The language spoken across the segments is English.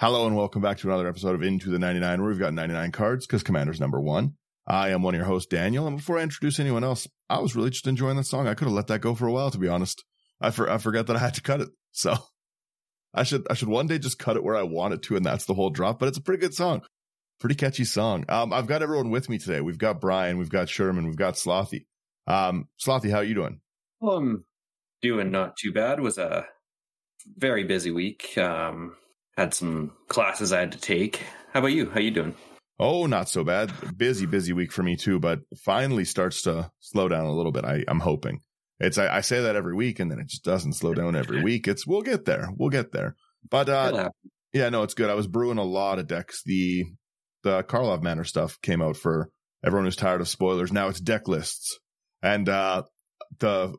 Hello and welcome back to another episode of Into the 99, where we've got 99 cards because Commander's number one. I am one of your hosts, Daniel, and before I introduce anyone else, I was really just enjoying that song. I could have let that go for a while, to be honest. I forgot that I had to cut it, so I should one day just cut it where I want it to, and that's the whole drop. But it's a pretty good song, pretty catchy song. I've got everyone with me today. We've got Brian, we've got Sherman, we've got Slothy. Slothy, how are you doing? Well, I'm doing not too bad. It was a very busy week. Had some classes I had to take. How about you? How you doing? Oh, not so bad. Busy week for me too, but finally starts to slow down a little bit. I'm hoping. I say that every week and then it just doesn't slow down every week. We'll get there. But yeah, no, it's good. I was brewing a lot of decks. The Karlov Manor stuff came out for everyone who's tired of spoilers. Now it's deck lists. And the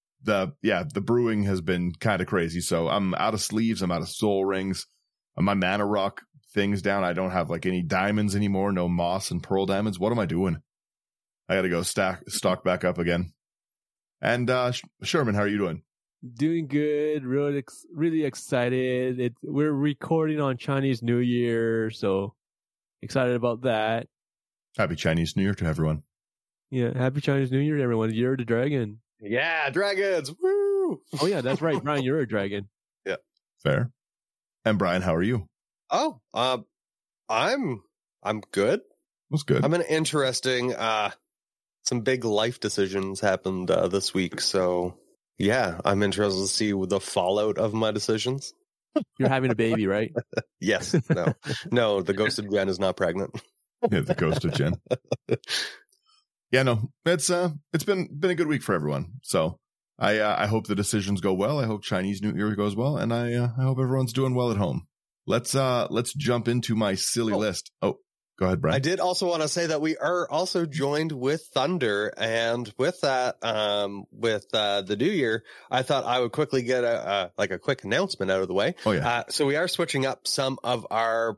brewing has been kind of crazy. So I'm out of sleeves, I'm out of soul rings. My mana rock thing's down. I don't have like any diamonds anymore. No moss and pearl diamonds. What am I doing? I got to go stock back up again. And Sherman, how are you doing? Doing good. Really excited. We're recording on Chinese New Year, so excited about that. Happy Chinese New Year to everyone. Yeah, happy Chinese New Year, everyone. Year of the Dragon. Yeah, dragons. Woo! Oh yeah, that's right, Brian. You're a dragon. Yeah, fair. And Brian, how are you? Oh, I'm good. That's good. I'm an interesting. Some big life decisions happened this week, so yeah, I'm interested to see the fallout of my decisions. You're having a baby, right? Yes. No. The ghost of Jen is not pregnant. Yeah, the ghost of Jen. Yeah, no, it's been a good week for everyone. So I hope the decisions go well. I hope Chinese New Year goes well, and I hope everyone's doing well at home. Let's jump into my silly list. Oh, go ahead, Brian. I did also want to say that we are also joined with Thunder, and with that, with the new year, I thought I would quickly get a quick announcement out of the way. Oh yeah. So we are switching up some of our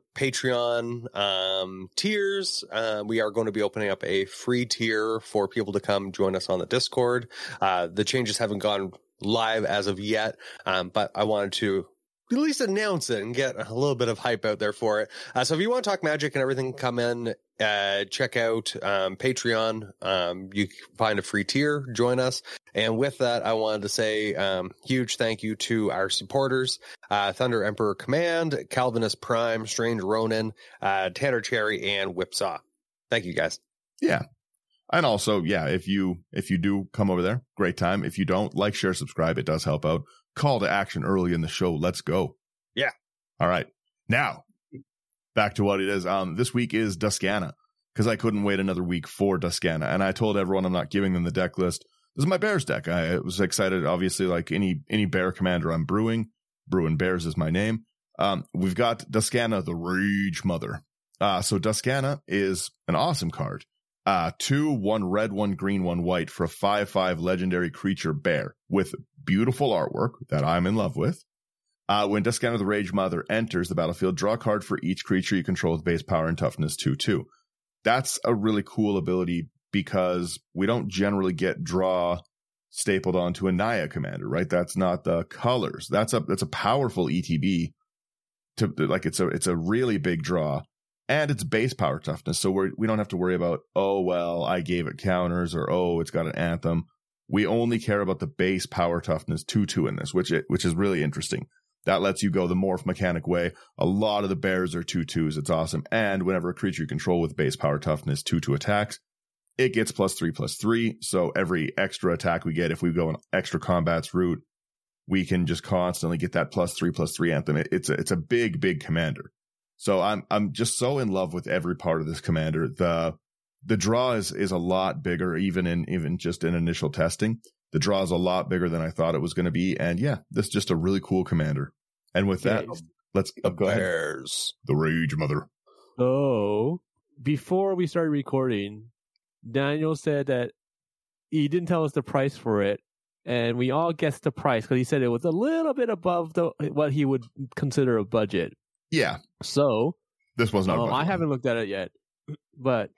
Patreon tiers. We are going to be opening up a free tier for people to come join us on the Discord. The changes haven't gone live as of yet, but I wanted to at least announce it and get a little bit of hype out there for it. So if you want to talk Magic and everything, come in, check out Patreon. You can find a free tier, join us. And with that, I wanted to say huge thank you to our supporters, Thunder Emperor Command, Calvinist Prime, Strange Ronin, Tanner Cherry, and Whipsaw. Thank you, guys. Yeah. And also, yeah, if you do come over there, great time. If you don't, like, share, subscribe. It does help out. Call to action early in the show. Let's go. Yeah. All right. Now, back to what it is. This week is Duscana, because I couldn't wait another week for Duscana. And I told everyone I'm not giving them the deck list. This is my Bears deck. I was excited, obviously, like any Bear commander I'm brewing. Brewing Bears is my name. We've got Duscana, the Rage Mother. So Duscana is an awesome card. 2, 1 red, 1 green, 1 white for a 5/5 legendary creature bear with beautiful artwork that I'm in love with. When Duscana the Rage Mother enters the battlefield, draw a card for each creature you control with base power and toughness 2/2. That's a really cool ability because we don't generally get draw stapled onto a Naya commander, right? That's not the colors. That's a powerful ETB. It's a really big draw. And it's base power toughness, so we don't have to worry about, oh, well, I gave it counters, or, oh, it's got an anthem. We only care about the base power toughness 2/2 in this, which is really interesting. That lets you go the morph mechanic way. A lot of the bears are 2/2s. It's awesome. And whenever a creature you control with base power toughness 2/2 attacks, it gets +3/+3. So every extra attack we get, if we go an extra combats route, we can just constantly get that +3/+3 anthem. It's a big commander. So I'm just so in love with every part of this commander. The draw is a lot bigger, even just in initial testing. The draw is a lot bigger than I thought it was going to be. And yeah, this is just a really cool commander. And with that, let's go ahead. Bears. The Rage Mother. So before we started recording, Daniel said that he didn't tell us the price for it. And we all guessed the price because he said it was a little bit above what he would consider a budget. Yeah. So this was not. I haven't looked at it yet, but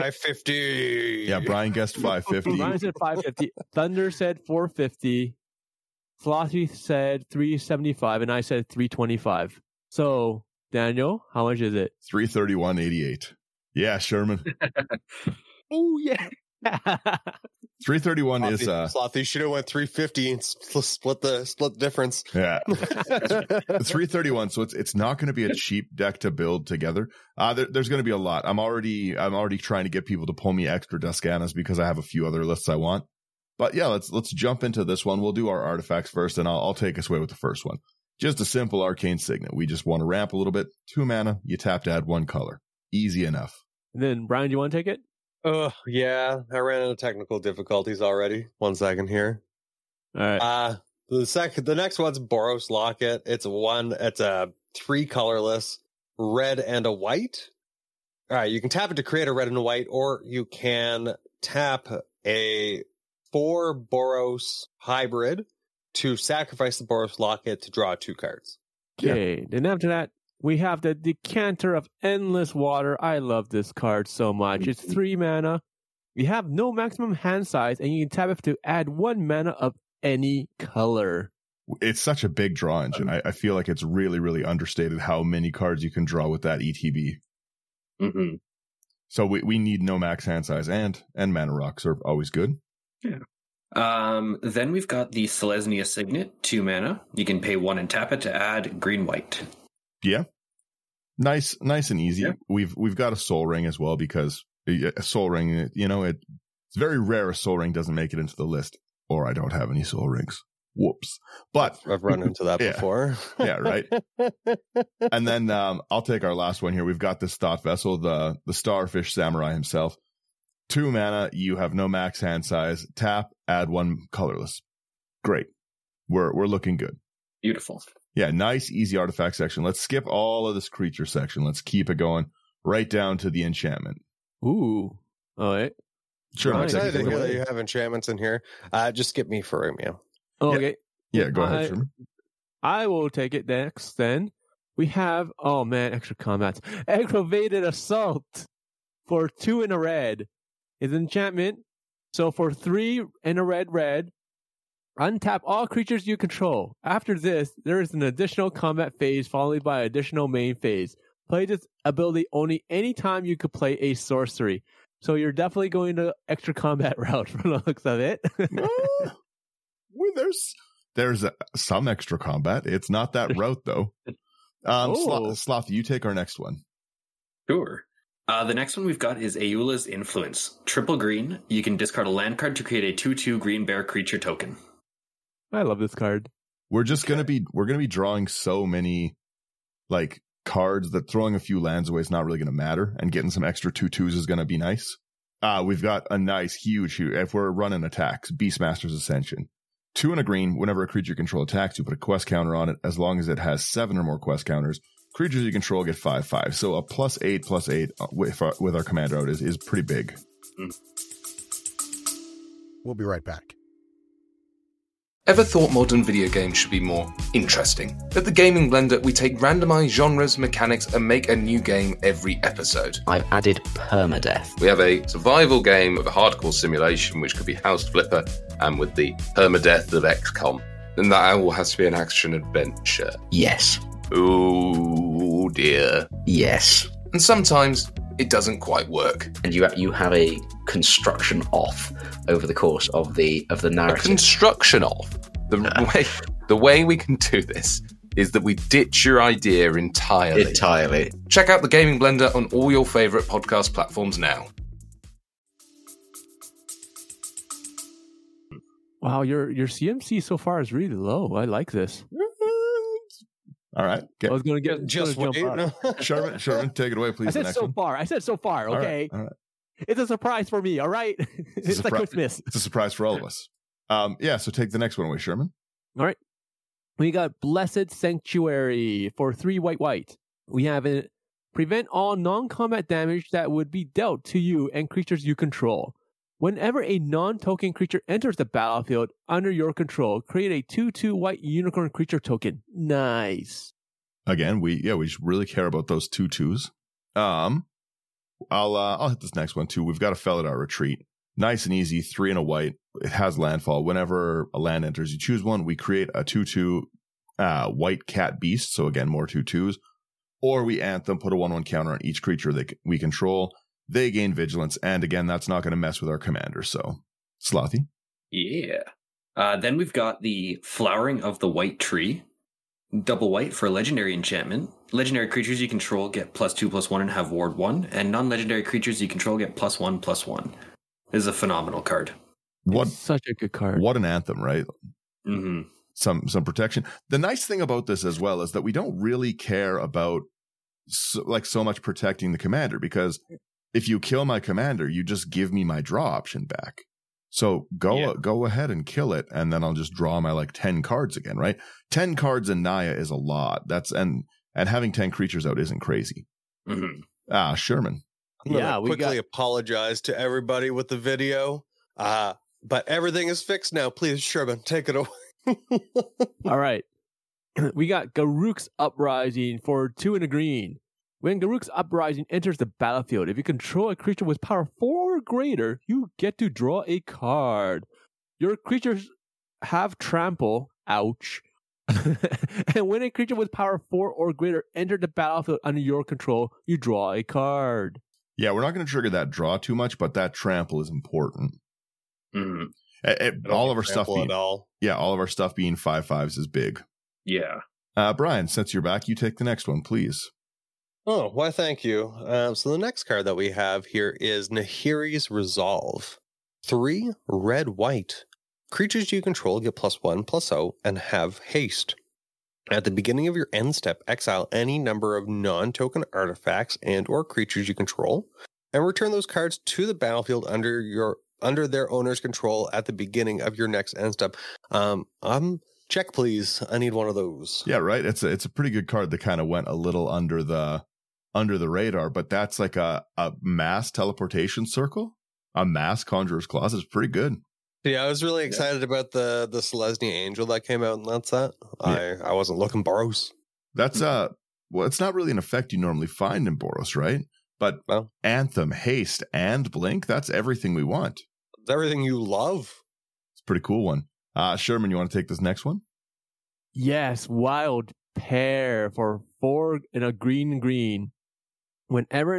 $550. Yeah, Brian guessed $550. Brian said $550. Thunder said $450. Flossie said $375, and I said $325. So Daniel, how much is it? 331.88. Yeah, Sherman. Oh yeah. 331 is Slothy should have went 350 and split the difference. Yeah. 331, so it's not going to be a cheap deck to build together. There's going to be a lot. I'm already trying to get people to pull me extra Duscanas because I have a few other lists I want. But yeah, let's jump into this one. We'll do our artifacts first, and I'll take us away with the first one. Just a simple arcane signet. We just want to ramp a little bit. 2 mana, you tap to add 1 color. Easy enough. And then Brian, do you want to take it? Oh, yeah. I ran into technical difficulties already. 1 second here. All right. The next one's Boros Locket. It's a 3 colorless, red and a white. All right, you can tap it to create a red and a white, or you can tap a 4 Boros hybrid to sacrifice the Boros Locket to draw 2 cards. Okay. Then after that, we have the Decanter of Endless Water. I love this card so much. It's 3 mana. You have no maximum hand size, and you can tap it to add 1 mana of any color. It's such a big draw engine. I feel like it's really, really understated how many cards you can draw with that ETB. Mm-hmm. So we need no max hand size, and mana rocks are always good. Yeah. Then we've got the Selesnya Signet, 2 mana. You can pay 1 and tap it to add green-white. Yeah. Nice and easy. Yeah. We've got a Soul Ring as well, because a Soul Ring, it's very rare a Soul Ring doesn't make it into the list, or I don't have any Soul Rings. Whoops. But I've run into that yeah. before. Yeah, right. And then I'll take our last one here. We've got this Thought Vessel, the Starfish Samurai himself. 2 mana, you have no max hand size. Tap, add 1 colorless. Great. We're looking good. Beautiful. Yeah, nice, easy artifact section. Let's skip all of this creature section. Let's keep it going right down to the enchantment. Ooh. All right. Sure. Right. I'm I'll take excited it to hear away. that you have enchantments in here. Just skip me for Romeo. Okay. Yeah, go ahead, Sherman. I will take it next then. We have, extra combats. Aggravated Assault for 2 and a red is enchantment. So for 3 and a red, untap all creatures you control. After this, there is an additional combat phase followed by an additional main phase. Play this ability only anytime you could play a sorcery. So you're definitely going to extra combat route from the looks of it. Well, there's some extra combat. It's not that route, though. Sloth, you take our next one. Sure. The next one we've got is Ayula's Influence. 3 green. You can discard a land card to create a 2/2 green bear creature token. I love this card. We're gonna be drawing so many cards that throwing a few lands away is not really gonna matter, and getting some extra 2/2s is gonna be nice. We've got a nice huge, if we're running attacks, Beastmaster's Ascension. 2 and a green. Whenever a creature you control attacks, you put a quest counter on it. As long as it has 7 or more quest counters, creatures you control get 5/5. So a +8/+8 with our commander out is pretty big. We'll be right back. Ever thought modern video games should be more interesting? At the Gaming Blender, we take randomized genres, mechanics, and make a new game every episode. I've added permadeath. We have a survival game of a hardcore simulation, which could be House Flipper, and with the permadeath of XCOM. And that all has to be an action-adventure. Yes. Oh dear. Yes. And sometimes it doesn't quite work. And you have a construction off over the course of the narrative. A construction off. The way we can do this is that we ditch your idea entirely. Check out the Gaming Blender on all your favourite podcast platforms now. Wow, your CMC so far is really low. I like this. All right. I was going to get Just jump wait. out. Sherman, take it away, please. I said the next so one. far. I said so far. Okay. All right. It's a surprise for me. All right. It's like Christmas. It's a surprise for all of us. So take the next one away, Sherman. All right. We got Blessed Sanctuary for 3 white. We have it. Prevent all non-combat damage that would be dealt to you and creatures you control. Whenever a non-token creature enters the battlefield under your control, create a 2/2 white unicorn creature token. Nice. Again, we just really care about those 2/2s. I'll hit this next one too. We've got a Felidar Retreat. Nice and easy, 3 and a white. It has landfall. Whenever a land enters, you choose one. We create a 2/2 white cat beast. So again, more 2/2s. or we Anthem, put a 1/1 counter on each creature we control. They gain vigilance, and again, that's not going to mess with our commander. So, Slothy. Yeah. Then we've got the Flowering of the White Tree. Double white for legendary enchantment. Legendary creatures you control get +2/+1 and have ward 1, and non-legendary creatures you control get +1/+1. This is a phenomenal card. It's such a good card. What an Anthem, right? Mm-hmm. Some protection. The nice thing about this as well is that we don't really care about so much protecting the commander, because if you kill my commander, you just give me my draw option back. So go ahead and kill it, and then I'll just draw my 10 cards again, right? 10 cards in Naya is a lot. And having 10 creatures out isn't crazy. Mm-hmm. Sherman. I'm gonna quickly apologize to everybody with the video. But everything is fixed now. Please, Sherman, take it away. All right. We got Garruk's Uprising for 2 and a green. When Garruk's Uprising enters the battlefield, if you control a creature with power 4 or greater, you get to draw a card. Your creatures have trample. Ouch. And when a creature with power 4 or greater enters the battlefield under your control, you draw a card. Yeah, we're not going to trigger that draw too much, but that trample is important. Mm-hmm. All of our stuff being, all of our stuff being 5/5s is big. Yeah. Brian, since you're back, you take the next one, please. Oh, why, thank you. So the next card that we have here is Nahiri's Resolve. 3 red-white. Creatures you control get +1/+0 and have haste. At the beginning of your end step, exile any number of non-token artifacts and or creatures you control, and return those cards to the battlefield under their owner's control at the beginning of your next end step. Check, please. I need one of those. Yeah, right. It's a pretty good card that kind of went a little under the radar, but that's like a mass teleportation circle, a mass Conjurer's Closet. Is pretty good. Yeah, I was really excited about the Selesnya Angel that came out in that set. Yeah. I wasn't looking Boros. That's it's not really an effect you normally find in Boros, right? But Anthem, Haste, and Blink, that's everything we want. It's everything you love. It's a pretty cool one. Sherman, you want to take this next one? Yes, Wild Pear for 4 and a green. Whenever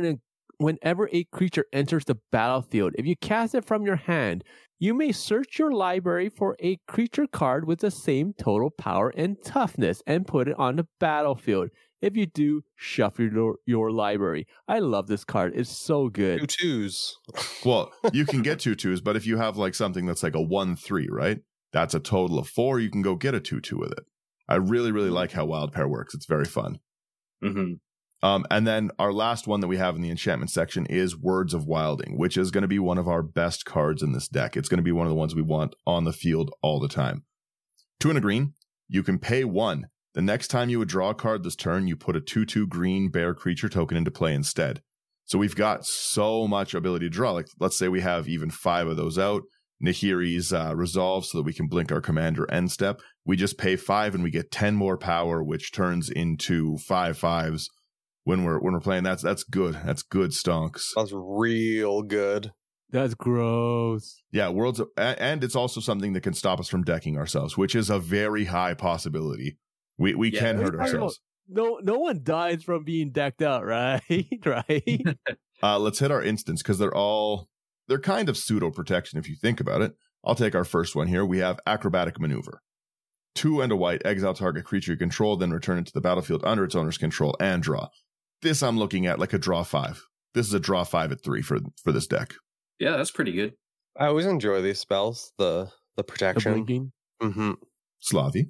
a creature enters the battlefield, if you cast it from your hand, you may search your library for a creature card with the same total power and toughness and put it on the battlefield. If you do, shuffle your library. I love this card. It's so good. 2/2s. Well, you can get 2/2s, but if you have something that's like a 1/3, right? That's a total of 4. You can go get a 2/2 with it. I really, really like how Wild Pear works. It's very fun. Mm-hmm. And then our last one that we have in the enchantment section is Words of Wilding, which is going to be one of our best cards in this deck. It's going to be one of the ones we want on the field all the time. 2 and a green. You can pay 1. The next time you would draw a card this turn, you put a 2/2 green bear creature token into play instead. So we've got so much ability to draw. Let's say we have even 5 of those out. Nahiri's Resolve, so that we can blink our commander end step. We just pay 5 and we get 10 more power, which turns into 5/5s when we're playing. That's good. That's good stonks. That's real good. That's gross. Yeah, and it's also something that can stop us from decking ourselves, which is a very high possibility. We can hurt ourselves. No one dies from being decked out, right? Right. Let's hit our instants, because they're kind of pseudo protection if you think about it. I'll take our first one here. We have Acrobatic Maneuver. 2 and a white, exile target creature you control, then return it to the battlefield under its owner's control and draw. This I'm looking at like a draw 5. This is a draw 5 at 3 for this deck. Yeah, that's pretty good. I always enjoy these spells, the protection. The blinking. Mm-hmm. Slothy.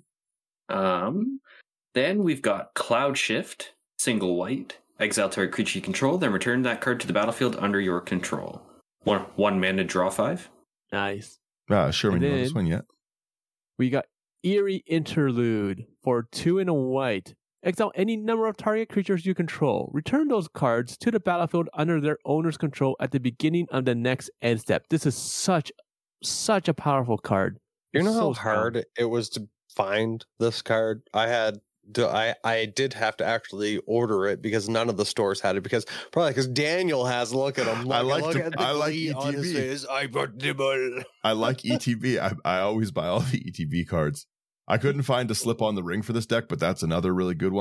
Then we've got Cloud Shift, single white, exile target creature you control, then return that card to the battlefield under your control. 1 mana, draw 5. Nice. Sherman, you know this one yet? We got Eerie Interlude for 2 and a white. Exile any number of target creatures you control. Return those cards to the battlefield under their owner's control at the beginning of the next end step. This is such a powerful card. You know how hard it was to find this card? I did have to actually order it because none of the stores had it, because Daniel has. Look at him. I like ETB. On his face. I like ETB. I always buy all the ETB cards. I couldn't find a slip on the ring for this deck, but that's another really good one.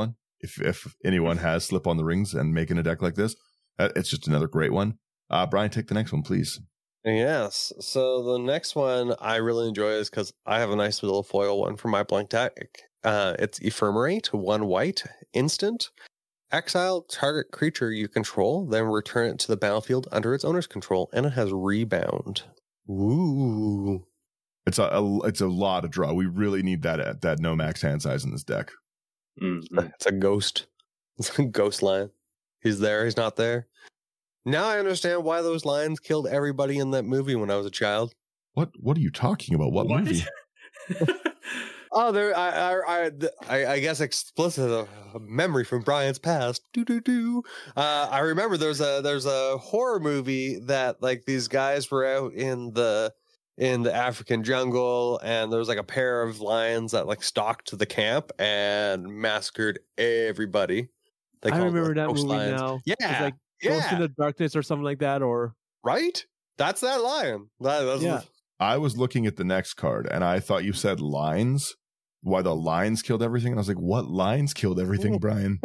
if anyone has Slip on the Rings and making a deck like this, it's just another great one. Brian, take the next one, please. Yes. So the next one I really enjoy is because I have a nice little foil one for my blank deck. It's Ephemerate, 1 white, instant. Exile target creature you control, then return it to the battlefield under its owner's control, and it has rebound. Ooh. It's a lot of draw. We really need that no max hand size in this deck. Mm-hmm. It's a ghost. It's a ghost line. He's there, he's not there. Now I understand why those lions killed everybody in that movie when I was a child. What are you talking about? What movie? Oh, there. I guess explicit memory from Brian's past. I remember there's a horror movie that like these guys were out in the African jungle, and there was like a pair of lions that like stalked the camp and massacred everybody. I remember that movie lions. now. Yeah, it's like Ghost in the Darkness or something like that, or right. That's that lion. Yeah. I was looking at the next card, and I thought you said lines. Why the lions killed everything? And I was like, what lions killed everything, Brian?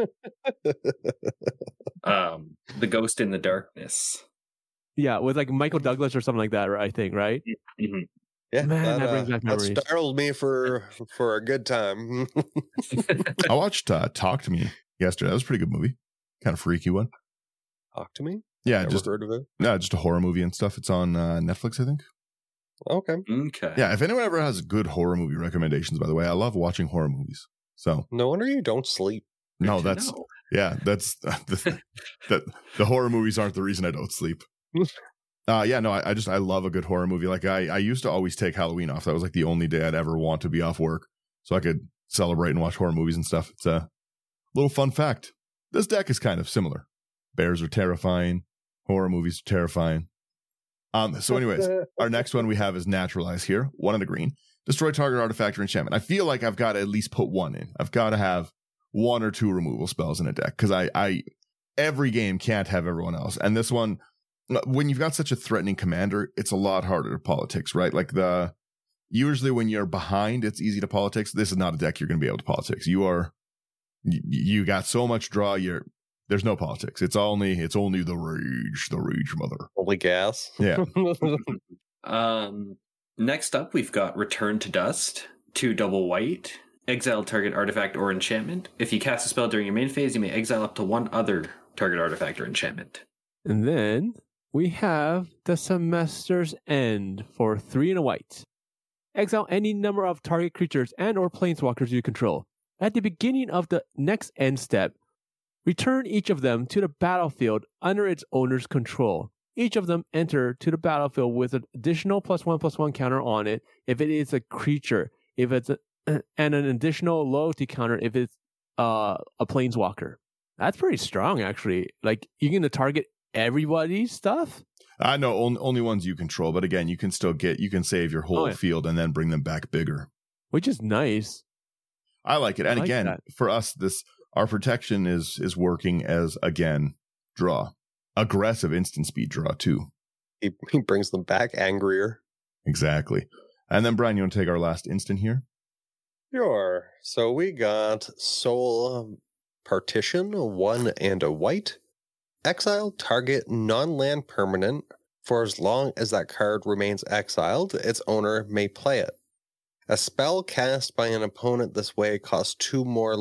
The Ghost in the Darkness. Yeah, with like Michael Douglas or something like that, I think, right? Mm-hmm. Yeah, man, that brings back memories. That startled me for a good time. I watched Talk to Me yesterday. That was a pretty good movie. Kind of freaky one. Talk to Me? Yeah, Never just heard of it. No, just a horror movie and stuff. It's on Netflix, I think. Okay. Yeah, if anyone ever has good horror movie recommendations, by the way, I love watching horror movies. So no wonder you don't sleep. No, that's the horror movies aren't the reason I don't sleep. I love a good horror movie. Like I used to always take Halloween off. That was like the only day I'd ever want to be off work, so I could celebrate and watch horror movies and stuff. It's a little fun fact. This deck is kind of similar. Bears are terrifying. Horror movies are terrifying. So anyways, our next one we have is Naturalize here. 1 in the green. Destroy target artifact or enchantment. I feel like I've got to at least put 1 in. I've got to have 1 or 2 removal spells in a deck, because I every game can't have everyone else. And this one, when you've got such a threatening commander, it's a lot harder to politics, right? Like usually when you're behind, it's easy to politics. This is not a deck you're going to be able to politics. You got so much draw. There's no politics. It's only the rage mother. Only gas. Yeah. Next up, we've got Return to Dust, 2 double white. Exile target artifact or enchantment. If you cast a spell during your main phase, you may exile up to 1 other target artifact or enchantment. And then we have the Semester's End for 3 and a white. Exile any number of target creatures and or planeswalkers you control. At the beginning of the next end step, return each of them to the battlefield under its owner's control. Each of them enter to the battlefield with an additional +1/+1 counter on it if it is a creature, if it's and an additional loyalty counter if it's a planeswalker. That's pretty strong, actually. Like, you're going to target everybody's stuff? I know only ones you control, but again, you can save your whole field and then bring them back bigger, which is nice. I like it. And again, for us, our protection is working as, again, draw. Aggressive instant speed draw, too. He brings them back angrier. Exactly. And then, Brian, you want to take our last instant here? Sure. So we got Soul Partition, 1 and a white. Exile target non-land permanent. For as long as that card remains exiled, its owner may play it. A spell cast by an opponent this way costs 2 more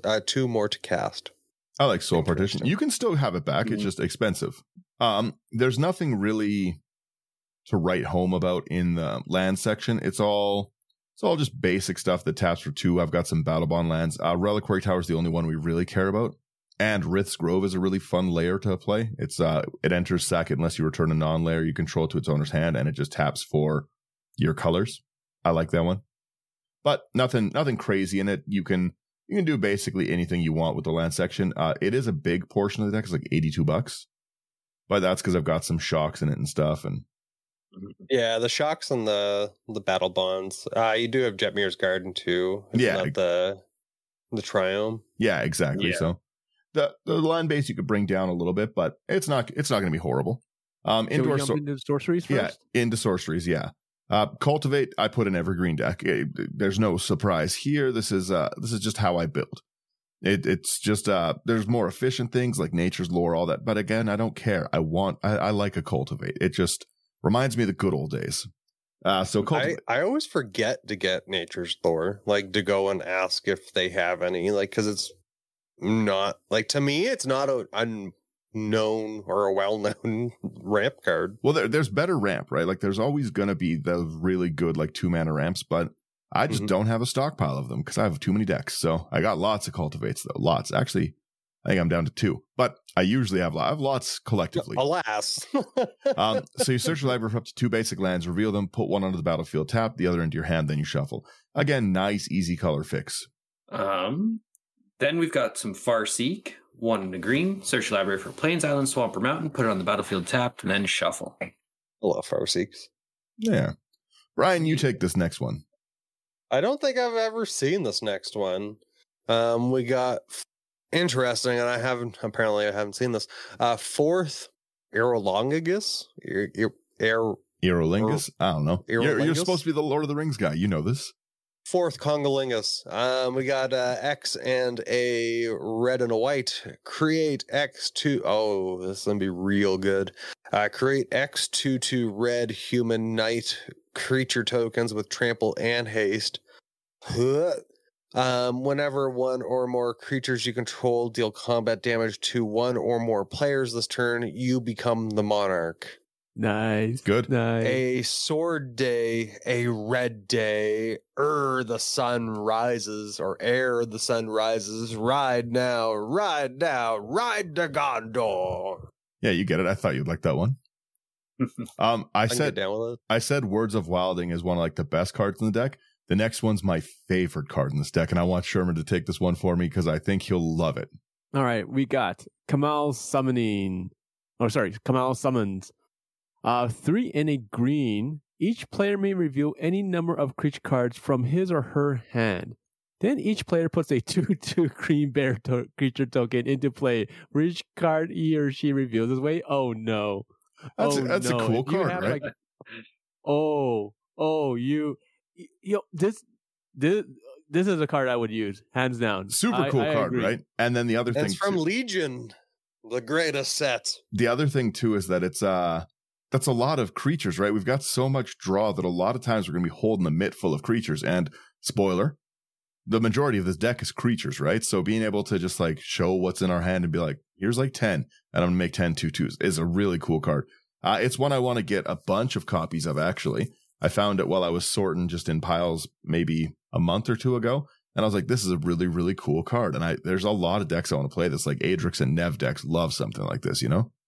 to cast. I like Soul Partition. You can still have it back. Mm-hmm. It's just expensive. There's nothing really to write home about in the land section. It's all just basic stuff that taps for 2. I've got some Battle Bond lands. Reliquary Tower is the only one we really care about. And Rith's Grove is a really fun layer to play. It enters sack unless you return a non-layer you control to its owner's hand, and it just taps for your colors. I like that one. But nothing crazy in it. You can do basically anything you want with the land section. It is a big portion of the deck. It's like $82. But that's because I've got some shocks in it and stuff. And yeah, the shocks and the battle bonds. You do have Jetmir's Garden too. It's not the Triome. Yeah, exactly. Yeah. So the land base you could bring down a little bit, but it's not going to be horrible. Into sorceries first? Yeah, into sorceries. Yeah. Cultivate, I put in every green deck. There's no surprise here. This is just how I build. It's just there's more efficient things like nature's lore, all that. But again, I don't care. I like a cultivate. It just reminds me of the good old days. So cultivate. I always forget to get nature's lore, like to go and ask if they have any, like, because it's not like, to me, it's not a unknown or a well-known ramp card. Well, there's better ramp, right? Like there's always going to be those really good like 2-mana ramps, but I just don't have a stockpile of them because I have too many decks. So I got lots of cultivates though. Lots. Actually, I think I'm down to 2, but I usually have lots collectively. Alas. So you search your library for up to 2 basic lands, reveal them, put one onto the battlefield, tap the other into your hand, then you shuffle. Again, nice, easy color fix. Then we've got some Farseek, 1 in a green. Search your library for Plains, Island, Swamp, or Mountain, put it on the battlefield tapped, and then shuffle. I love Farseeks. Yeah. Brian, you take this next one. I don't think I've ever seen this next one. We got interesting, and I haven't seen this. 4th Aerolongus. Aerolingus? I don't know. You're supposed to be the Lord of the Rings guy. You know this. 4th Congolingus. We got X and a red and a white. Create X2. Oh, this is going to be real good. Create X2/2 red human knight creature tokens with trample and haste. Whenever one or more creatures you control deal combat damage to one or more players this turn, you become the monarch. Nice. Good. Nice. A sword day, a red day, the sun rises, or ere the sun rises, ride now, ride to Gondor. Yeah, you get it. I thought you'd like that one. I said Words of Wilding is one of like the best cards in the deck. The next one's my favorite card in this deck, and I want Sherman to take this one for me because I think he'll love it. All right, we got Kamal Summons. 3 in a green. Each player may reveal any number of creature cards from his or her hand. Then each player puts a 2/2 green bear creature token into play. For each card he or she reveals this way. Oh no. That's a cool card, right? This is a card I would use, hands down. Super cool card, agree. Right? And then the other thing, it's from Legion, the greatest set. The other thing too is that it's that's a lot of creatures, right? We've got so much draw that a lot of times we're going to be holding a mitt full of creatures. And spoiler, the majority of this deck is creatures, right? So being able to just like show what's in our hand and be like, here's like 10, and I'm going to make 10 2/2s is a really cool card. It's one I want to get a bunch of copies of, actually. I found it while I was sorting just in piles maybe a month or 2 ago. And I was like, this is a really, really cool card. And there's a lot of decks I want to play this, like Adrix and Nev decks love something like this, you know?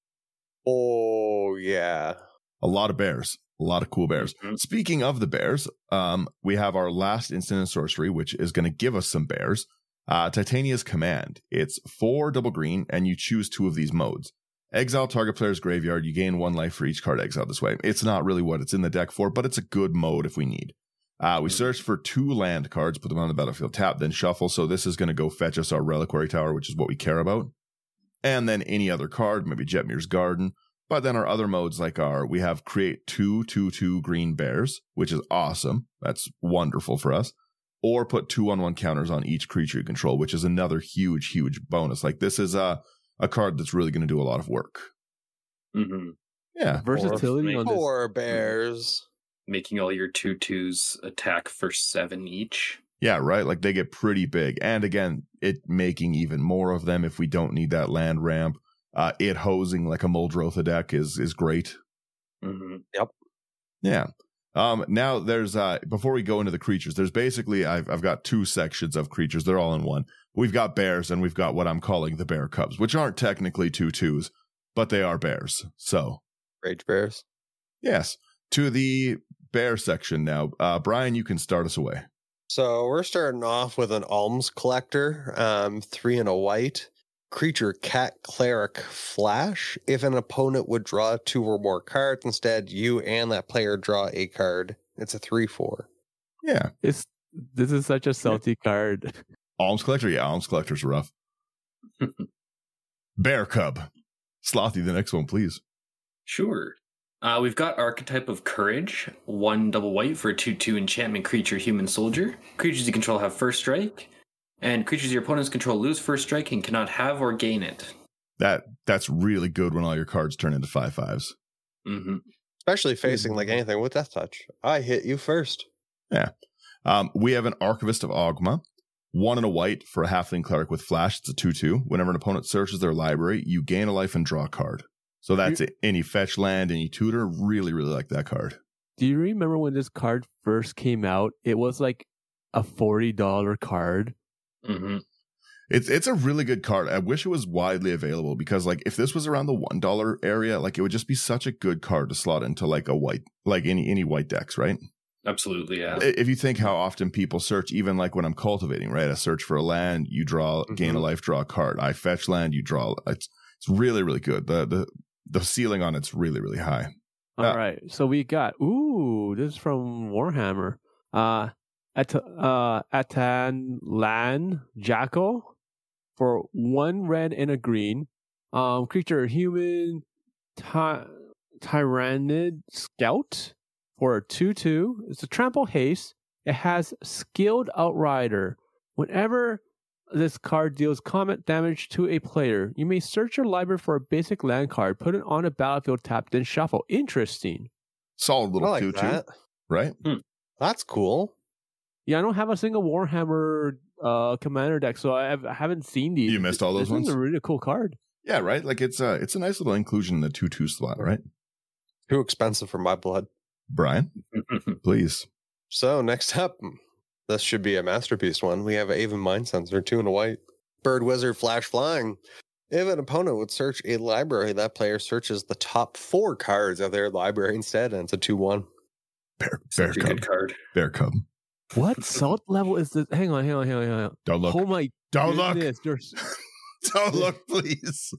Oh, yeah. A lot of bears. A lot of cool bears. Mm-hmm. Speaking of the bears, we have our last instant in sorcery, which is going to give us some bears. Titania's Command. It's 4 double green, and you choose 2 of these modes. Exile target player's graveyard. You gain 1 life for each card exiled this way. It's not really what it's in the deck for, but it's a good mode if we need. We search for 2 land cards, put them on the battlefield, tap, then shuffle. So this is going to go fetch us our Reliquary Tower, which is what we care about. And then any other card, maybe Jetmir's Garden. But then our other modes we have create 2/2/2 green bears, which is awesome. That's wonderful for us. Or put 2/1 counters on each creature you control, which is another huge, huge bonus. Like this is a card that's really going to do a lot of work. Mm-hmm. Yeah. Versatility on this. 4 bears. Making all your 2/2s attack for 7 each. Yeah, right. Like they get pretty big. And again, it making even more of them if we don't need that land ramp. It hosing like a Muldrotha deck is great. Mm-hmm. Yep. Yeah. Now there's before we go into the creatures, there's basically I've got 2 sections of creatures. They're all in one. We've got bears and we've got what I'm calling the bear cubs, which aren't technically 2/2s, but they are bears. So Rage bears. Yes. To the bear section now. Brian, you can start us away. So we're starting off with an Alms Collector, 3 and a white. Creature Cat Cleric Flash. If an opponent would draw 2 or more cards, instead you and that player draw a card. It's a 3/4. Yeah. This is such a salty card. Alms Collector? Yeah, Alms Collector's rough. Bear Cub. Slothy, the next one, please. Sure. We've got Archetype of Courage. 1 double white for a 2/2 enchantment creature human soldier. Creatures you control have first strike. And creatures your opponents control lose first strike and cannot have or gain it. That's really good when all your cards turn into 5/5s. Mm-hmm. Especially facing like anything with Death Touch. I hit you first. Yeah. We have an Archivist of Ogma. 1 and a white for a halfling cleric with flash. It's a 2/2. Whenever an opponent searches their library, you gain a life and draw a card. So that's any fetch land, any tutor. Really, really like that card. Do you remember when this card first came out? It was like a $40 card. Mm-hmm. It's a really good card. I wish it was widely available because like if this was around the $1 area, like it would just be such a good card to slot into like a white, like any white decks, right? Absolutely, yeah. If you think how often people search, even like when I'm cultivating, right? I search for a land, you draw, gain a life, draw a card. I fetch land, you draw. It's really, really good. The ceiling on it's really, really high. All right. So we got, this is from Warhammer. Atan Jackal for 1 red and a green. Creature human Tyrannid Scout for a 2/2. It's a trample haste. It has skilled outrider. Whenever this card deals combat damage to a player, you may search your library for a basic land card, put it on a battlefield tapped, then shuffle. Interesting. Solid little 2/2, that. right? That's cool. Yeah, I don't have a single Warhammer commander deck, so I haven't seen these. You missed all those ones? This is a really cool card. Yeah, right? Like it's a nice little inclusion in the 2/2 slot, right? Too expensive for my blood. Brian, please. So next up, this should be a masterpiece one. We have Aven Mind Sensor, 2 and a white. Bird Wizard Flash Flying. If an opponent would search a library, that player searches the top 4 cards of their library instead, and it's a 2/1. Bear Such a Cub. good card. Bear Cub. What salt level is this? Hang on. Don't look. Oh my Don't look. goodness. Don't look, please.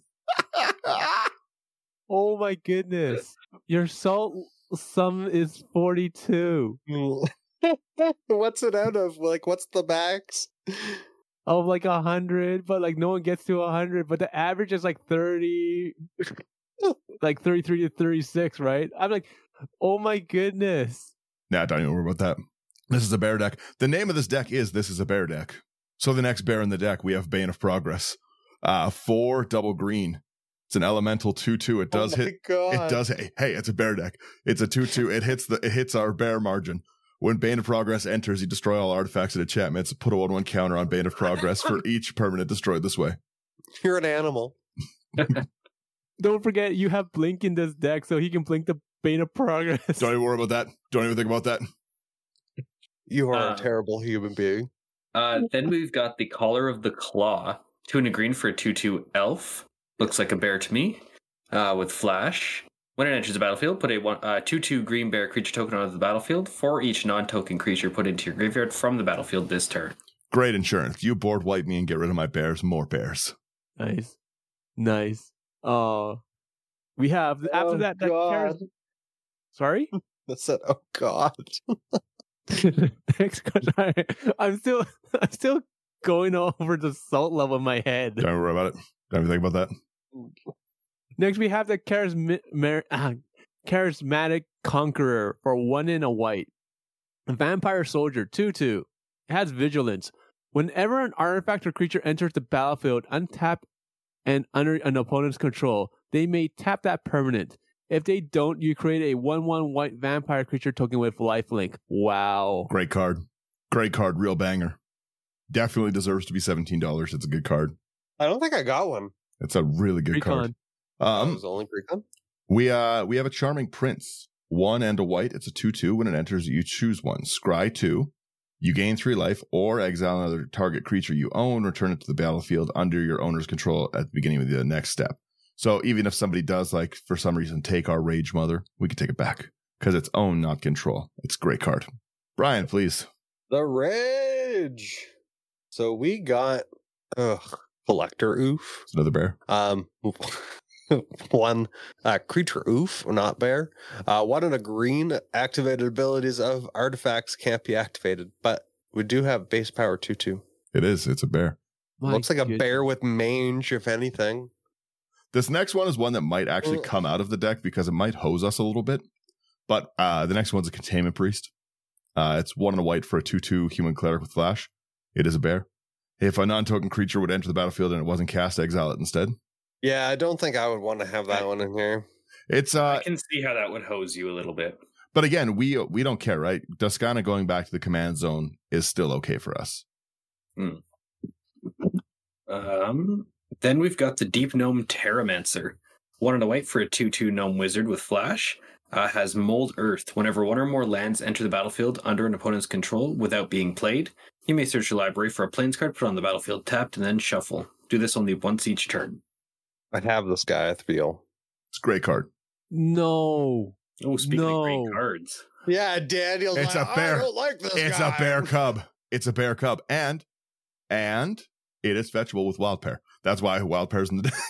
Oh my goodness. Your salt sum is 42. What's it out of? Like, what's the max? Of like 100, but like no one gets to 100, but the average is like 30, like 33 to 36, right? I'm like, oh my goodness. Nah, don't even worry about that. This is a bear deck. The name of this deck is This is a Bear Deck. So the next bear in the deck, we have Bane of Progress. 4 double green. It's an elemental 2/2. It does hit. God. It does. Hey, it's a bear deck. It's a 2/2. It hits our bear margin. When Bane of Progress enters, you destroy all artifacts and enchantments. Put a 1/1 counter on Bane of Progress for each permanent destroyed this way. You're an animal. Don't forget, you have Blink in this deck, so he can blink the Bane of Progress. Don't even worry about that. Don't even think about that. You are a terrible human being. Then we've got the Collar of the Claw. 2 and a green for a 2/2 elf. Looks like a bear to me. With flash. When it enters the battlefield, put a 2/2 green bear creature token onto the battlefield. For each non-token creature put into your graveyard from the battlefield this turn. Great insurance. You board wipe me and get rid of my bears. More bears. Nice. We have after that God. Sorry? That said, oh God. Next question. I'm still going over the salt level in my head. Don't worry about it. Don't even think about that. Next, we have the Charismatic Conqueror for 1 and a white. A Vampire Soldier, 2/2. It has Vigilance. Whenever an artifact or creature enters the battlefield, untap and under an opponent's control, they may tap that permanent. If they don't, you create a 1/1 white vampire creature token with lifelink. Wow. Great card. Real banger. Definitely deserves to be $17. It's a good card. I don't think I got one. It's a really good card. That was only pre-con? We have a Charming Prince. 1 and a white. It's a 2/2. When it enters, you choose one. Scry 2. You gain 3 life or exile another target creature you own, return it to the battlefield under your owner's control at the beginning of the next step. So even if somebody does, like, for some reason, take our Rage Mother, we can take it back because it's own, not control. It's a great card. Brian, please. The Rage. So we got Collector Oof. It's another bear. One creature Oof, not bear. 1 and a green. Activated abilities of artifacts can't be activated, but we do have base power 2/2. It is. It's a bear. Looks like a bear with mange, if anything. This next one is one that might actually come out of the deck because it might hose us a little bit. But the next one's a Containment Priest. It's 1 and a white for a 2/2 human cleric with flash. It is a bear. If a non-token creature would enter the battlefield and it wasn't cast, exile it instead. Yeah, I don't think I would want to have that one in here. It's I can see how that would hose you a little bit. But again, we don't care, right? Duskana going back to the command zone is still okay for us. Then we've got the Deep Gnome Terramancer. 1 and a white for a 2/2 gnome wizard with flash. Has Mold Earth. Whenever one or more lands enter the battlefield under an opponent's control without being played, you may search your library for a plains card, put on the battlefield, tapped, and then shuffle. Do this only once each turn. I have this guy, I feel. It's a great card. No. Oh, speaking of great cards. Yeah, Daniel's It's like, a bear. I don't like this It's guy. a bear cub. It's a bear cub. And it is fetchable with Wild Pair. That's why Wild Pair's in the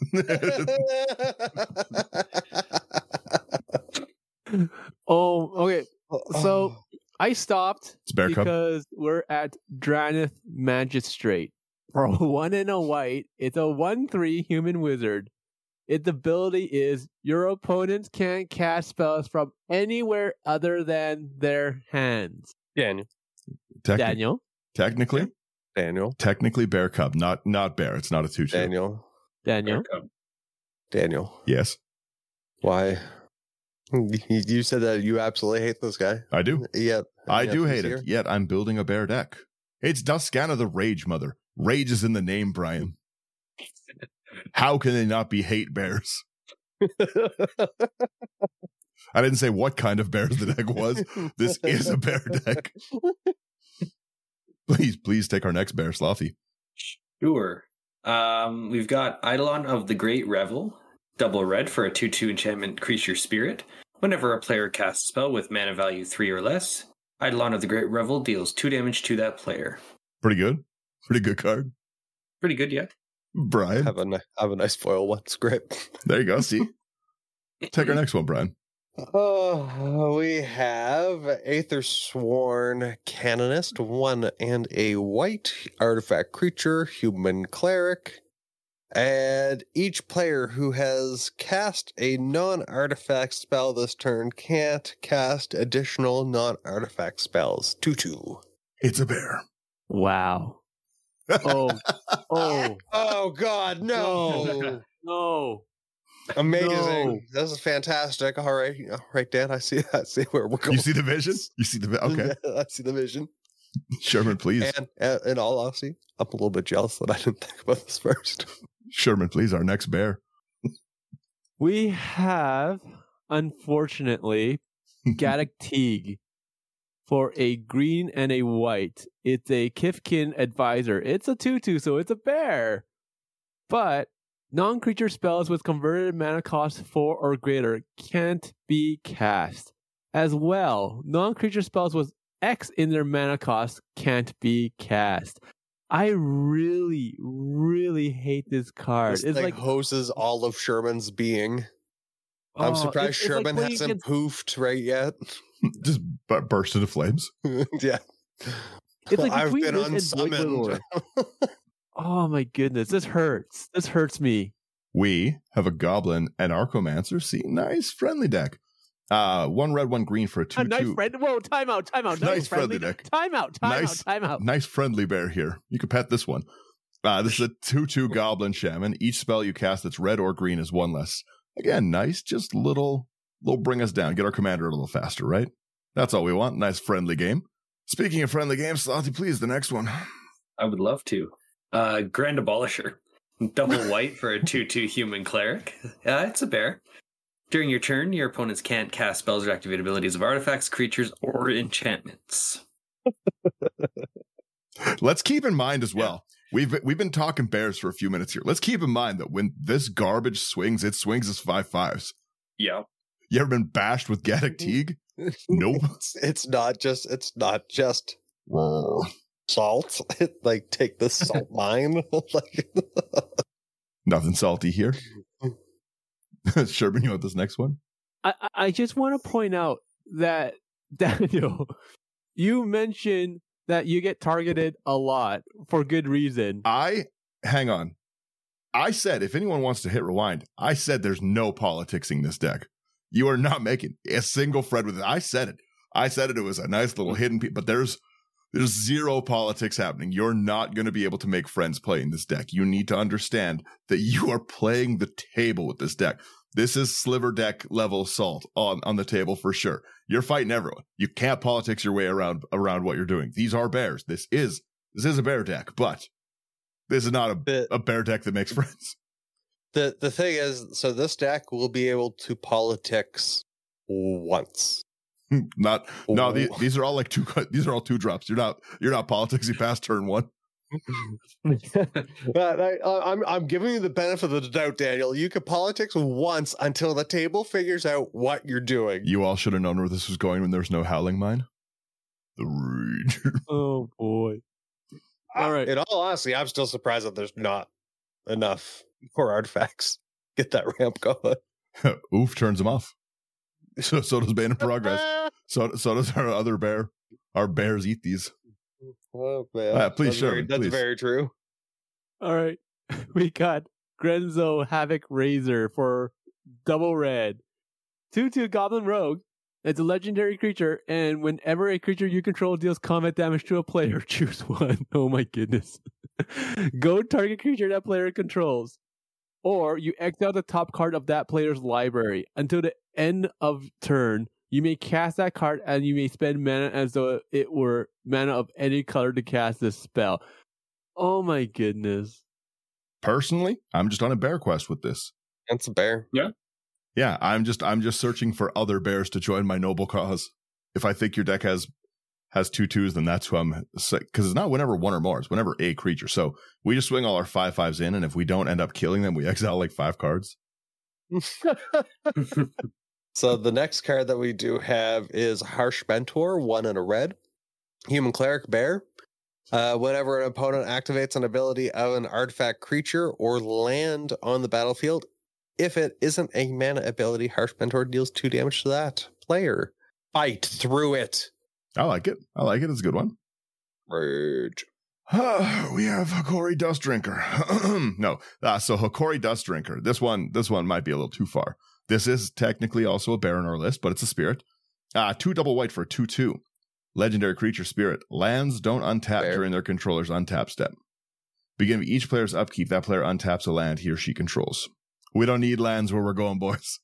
deck. Oh, okay. So I stopped It's bear cub. because we're at Dranith Magistrate. For 1 and a white, it's a 1/3 human wizard. Its ability is your opponents can't cast spells from anywhere other than their hands. Daniel. Daniel? Technically bear cub, not bear. It's not a 2/2. Daniel? Daniel. Yes, Why? You said that you absolutely hate this guy. I do. Yeah. I do hate it. Yet I'm building a bear deck. It's Duskana the Rage Mother. Rage is in the name, Brian. How can they not be hate bears? I didn't say what kind of bears the deck was. This is a bear deck. Please take our next bear, Slothy. Sure. We've got Eidolon of the Great Revel. Double red for a 2/2 enchantment creature spirit. Whenever a player casts a spell with mana value 3 or less, Eidolon of the Great Revel deals 2 damage to that player. Pretty good. Pretty good card. Pretty good, yeah. Brian. Have a nice foil one script. There you go. See? Take our next one, Brian. Oh, we have Aethersworn Canonist, 1 and a white artifact creature, human cleric. And each player who has cast a non-artifact spell this turn can't cast additional non-artifact spells. 2/2. It's a bear. Wow. Oh God, no. No. Amazing. No. This is fantastic. All right, Dan, I see where we're going. You see the vision? You see the okay. I see the vision. Sherman, please. And in all honesty, I'm a little bit jealous that I didn't think about this first. Sherman, please, our next bear. We have, unfortunately, Gaddock Teague for a green and a white. It's a Kifkin advisor. It's a 2/2, so it's a bear. But non-creature spells with converted mana cost 4 or greater can't be cast. As well, non-creature spells with X in their mana cost can't be cast. I really, really hate this card. It's like hoses all of Sherman's being. I'm surprised Sherman hasn't poofed right yet. Just burst into flames. Yeah. It's like I've between been this and Void unsummoned. Lord. Oh my goodness, this hurts. This hurts me. We have a goblin and Archomancer. See, nice friendly deck. 1 red, 1 green for a 2/2. A nice friend. Whoa, time out. Nice friendly deck. Time out. Nice friendly bear here. You can pet this one. This is a 2/2 goblin shaman. Each spell you cast that's red or green is 1 less. Again, nice. Just little bring us down. Get our commander a little faster, right? That's all we want. Nice friendly game. Speaking of friendly games, Slothy, please, the next one. I would love to. Grand Abolisher. Double white for a 2/2 human cleric. It's a bear. During your turn, your opponents can't cast spells or activate abilities of artifacts, creatures, or enchantments. Let's keep in mind as well. We've been talking bears for a few minutes here. Let's keep in mind that when this garbage swings, it swings as 5/5s. Yeah. You ever been bashed with Gaddock Teague? Nope. It's not just salt. Like, take the salt mine. Like, nothing salty here. Sherman, you want this next one? I just want to point out that, Daniel, you mentioned that you get targeted a lot for good reason. Hang on. I said, if anyone wants to hit rewind, I said there's no politicsing this deck. You are not making a single thread with it. I said it. It was a nice little hidden piece, but there's There's zero politics happening. You're not going to be able to make friends playing this deck. You need to understand that you are playing the table with this deck. This is sliver deck level salt on the table for sure. You're fighting everyone. You can't politics your way around what you're doing. These are bears. This is a bear deck, but this is not a bear deck that makes friends. The thing is, so this deck will be able to politics once. These are all like these are all 2-drops. You're not politicsing past turn 1. I'm giving you the benefit of the doubt, Daniel. You could politics once until the table figures out what you're doing. You all should have known where this was going when there's no Howling Mine. The rage. Oh boy. All right. In all honesty, I'm still surprised that there's not enough core artifacts. Get that ramp going. Oof turns them off. So does Bane of Progress. So does our other bear. Our bears eat these. Oh man! Please, Sherman. That's very true. All right. We got Grenzo Havoc Razor for double red. 2/2 Goblin Rogue. It's a legendary creature, and whenever a creature you control deals combat damage to a player, choose one. Oh my goodness. Go target creature that player controls. Or you exile the top card of that player's library. Until the end of turn, you may cast that card and you may spend mana as though it were mana of any color to cast this spell. Oh my goodness. Personally, I'm just on a bear quest with this. That's a bear. Yeah, I'm just searching for other bears to join my noble cause. If I think your deck has 2/2s, then that's who I'm, because it's not whenever one or more, it's whenever a creature. So we just swing all our 5/5s in, and if we don't end up killing them, we exile like 5 cards. So the next card that we do have is Harsh Mentor, 1 and a red. Human Cleric Bear. Whenever an opponent activates an ability of an artifact creature or land on the battlefield, if it isn't a mana ability, Harsh Mentor deals 2 damage to that player. Fight through it. I like it. It's a good one. Rage. We have Hokori Dustdrinker. No. So Hokori Dustdrinker. This one might be a little too far. This is technically also a bear on our list, but it's a spirit. 2 double white for a 2/2. Legendary creature spirit. Lands don't untap during their controller's untap step. Beginning of each player's upkeep, that player untaps a land he or she controls. We don't need lands where we're going, boys.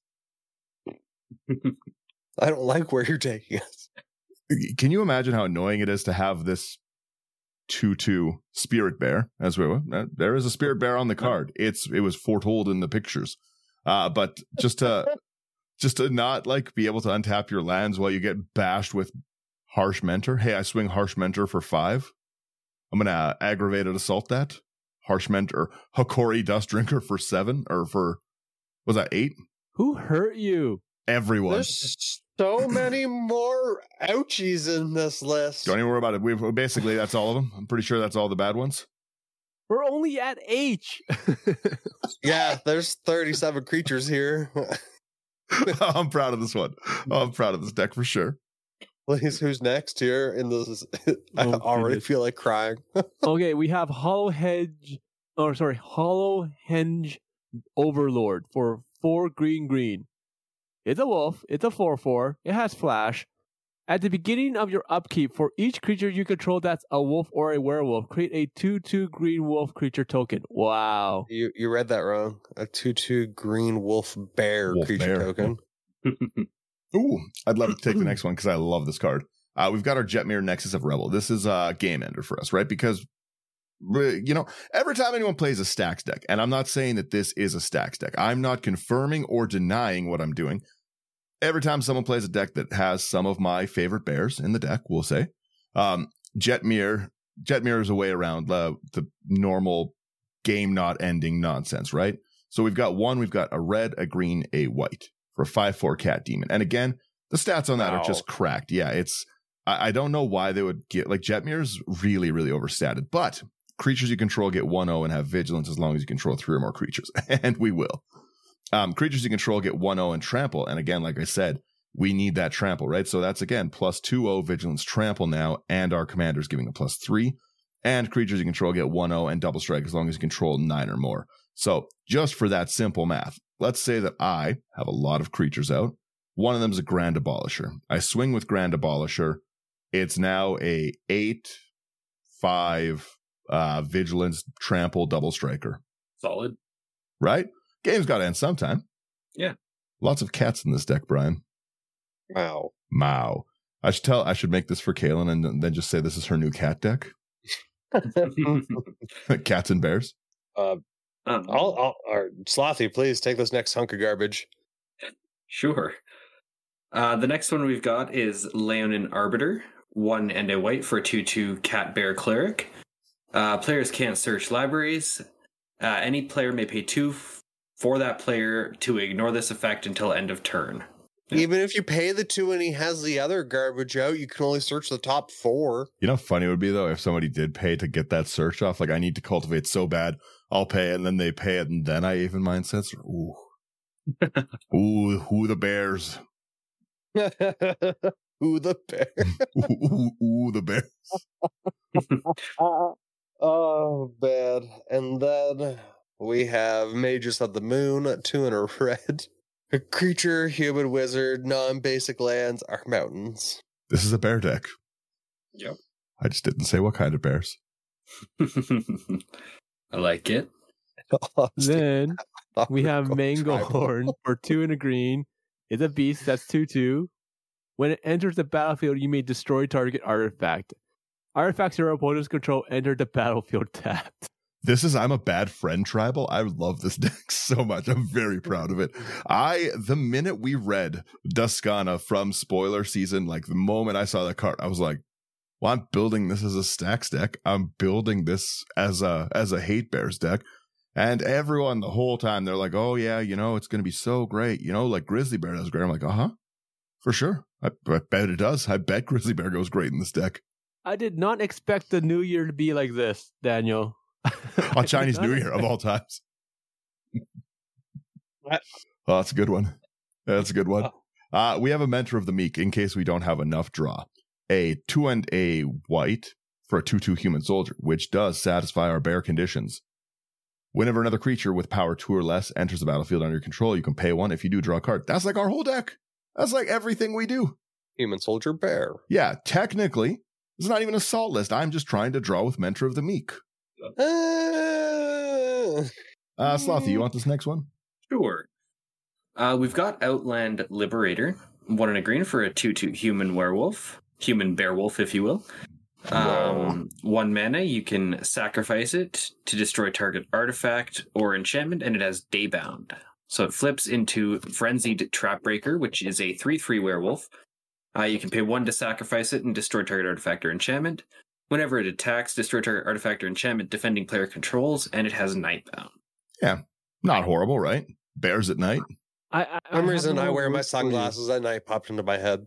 I don't like where you're taking us. Can you imagine how annoying it is to have this 2/2 spirit bear? As we there is a spirit bear on the card. It was foretold in the pictures. But just to not like be able to untap your lands while you get bashed with Harsh Mentor. Hey, I swing Harsh Mentor for 5. I'm gonna aggravated assault that. Harsh Mentor, Hokori Dustdrinker for 7, or for, was that 8? Who hurt you? Everyone. There's so many more ouchies in this list. Don't even worry about it. Basically, that's all of them. I'm pretty sure that's all the bad ones. We're only at H. Yeah, there's 37 creatures here. I'm proud of this one. I'm proud of this deck for sure. Please, who's next here in this? I already feel like crying. Okay, we have Hollow Henge Overlord for 4 green. It's a wolf. It's a 4/4. It has flash. At the beginning of your upkeep, for each creature you control that's a wolf or a werewolf, create a 2/2 green wolf creature token. Wow. You read that wrong. A 2/2 green wolf bear creature token. Ooh, I'd love to take the next one because I love this card. We've got our Jetmir Nexus of Rebel. This is a game ender for us, right? Because, every time anyone plays a stacks deck, and I'm not saying that this is a stacks deck. I'm not confirming or denying what I'm doing. Every time someone plays a deck that has some of my favorite bears in the deck, we'll say, Jetmir is a way around the normal game not ending nonsense, right? So we've got a red, a green, a white for a 5/4 cat demon. And again, the stats on that are just cracked. Yeah, I don't know why they would get, like, Jetmir's really, really overstated, but creatures you control get 1/0 and have vigilance as long as you control 3 or more creatures. And we will. Creatures you control get 1/0 and trample. And again, like I said, we need that trample, right? So that's, again, +2/0 vigilance trample now, and our commander's giving a +3. And creatures you control get 1/0 and double strike as long as you control 9 or more. So just for that simple math, let's say that I have a lot of creatures out. One of them is a Grand Abolisher. I swing with Grand Abolisher. It's now a 8/5 vigilance trample double striker. Solid. Right? Game's got to end sometime. Yeah. Lots of cats in this deck, Brian. Wow. Mao. I should make this for Kaylin and then just say this is her new cat deck. Cats and bears. Slothy, please take this next hunk of garbage. Sure. The next one we've got is Leonin Arbiter, 1 and a white for a 2/2 cat bear cleric. Players can't search libraries. Any player may pay 2 for that player to ignore this effect until end of turn. Even if you pay the 2 and he has the other garbage out, you can only search the top 4. You know how funny it would be, though, if somebody did pay to get that search off? Like, I need to cultivate so bad, I'll pay, and then they pay it, and then I even mind censor. Ooh. Ooh, who the bears? Who the bear? Ooh, the bears. Oh, bad. And then we have Mages of the Moon, 2 and a red. A creature, human, wizard, non-basic lands are mountains. This is a bear deck. Yep. I just didn't say what kind of bears. I like it. Then we have Manglehorn for 2 and a green. It's a beast that's 2/2. When it enters the battlefield, you may destroy target artifact. Artifacts your opponents control enter the battlefield tapped. I'm a bad friend tribal. I love this deck so much. I'm very proud of it. The minute we read Duskana from spoiler season, like the moment I saw that card, I was like, well, I'm building this as a stacks deck. I'm building this as a hate bears deck. And everyone the whole time, they're like, oh yeah, it's going to be so great. Like Grizzly Bear does great. I'm like, for sure. I bet it does. I bet Grizzly Bear goes great in this deck. I did not expect the new year to be like this, Daniel. On Chinese New Year of all times. Oh, that's a good one. That's a good one. We have a Mentor of the Meek in case we don't have enough draw. A 2 and a white for a 2/2 human soldier, which does satisfy our bear conditions. Whenever another creature with power 2 or less enters the battlefield under your control, you can pay 1. If you do, draw a card. That's like our whole deck. That's like everything we do. Human soldier bear. Yeah, technically, it's not even a salt list. I'm just trying to draw with Mentor of the Meek. Slothy, you want this next one? Sure. We've got Outland Liberator, 1 and a green for a 2/2 human werewolf. Human bearwolf, if you will. 1 mana, you can sacrifice it to destroy target artifact or enchantment, and it has Daybound. So it flips into Frenzied Trapbreaker, which is a 3/3 werewolf. You can pay 1 to sacrifice it and destroy target artifact or enchantment. Whenever it attacks, destroy target artifact or enchantment defending player controls, and it has Nightbound. Yeah, not horrible, right? Bears at night. For some reason, I wear my sunglasses at night popped into my head.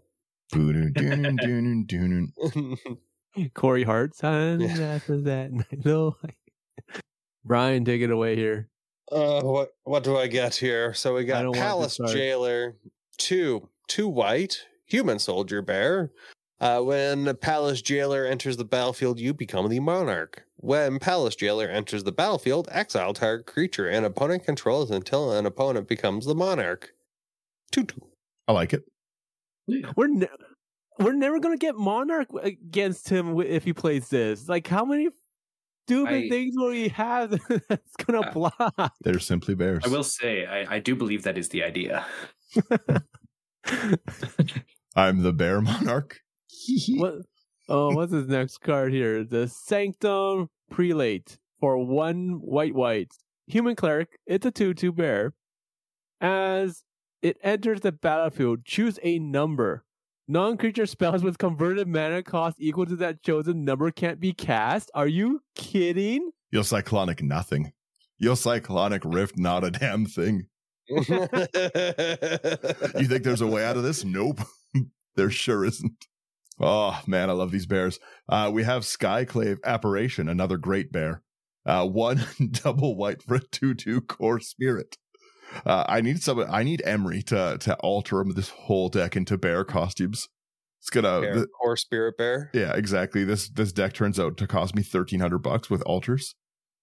Corey Hart, sunglasses at night. No. Brian, take it away here. What do I get here? So we got Palace Jailer, 2 white, human soldier bear. When Palace Jailer enters the battlefield, you become the monarch. When Palace Jailer enters the battlefield, exile target creature an opponent controls until an opponent becomes the monarch. 2/2. I like it. Yeah. We're never going to get monarch against him if he plays this. Like, how many stupid things will he have that's going to block? They're simply bears. I will say, I do believe that is the idea. I'm the bear monarch. What's his next card here? The Sanctum Prelate for 1 white. Human cleric. It's a 2/2 bear. As it enters the battlefield, choose a number. Non-creature spells with converted mana cost equal to that chosen number can't be cast. Are you kidding? You'll Cyclonic nothing. You'll Cyclonic Rift not a damn thing. You think there's a way out of this? Nope. There sure isn't. Oh, man, I love these bears. We have Skyclave Apparition, another great bear. 1 double white for a 2/2 core spirit. I need Emery to alter this whole deck into bear costumes. It's gonna core spirit bear. Yeah, exactly. This deck turns out to cost me $1,300 with alters.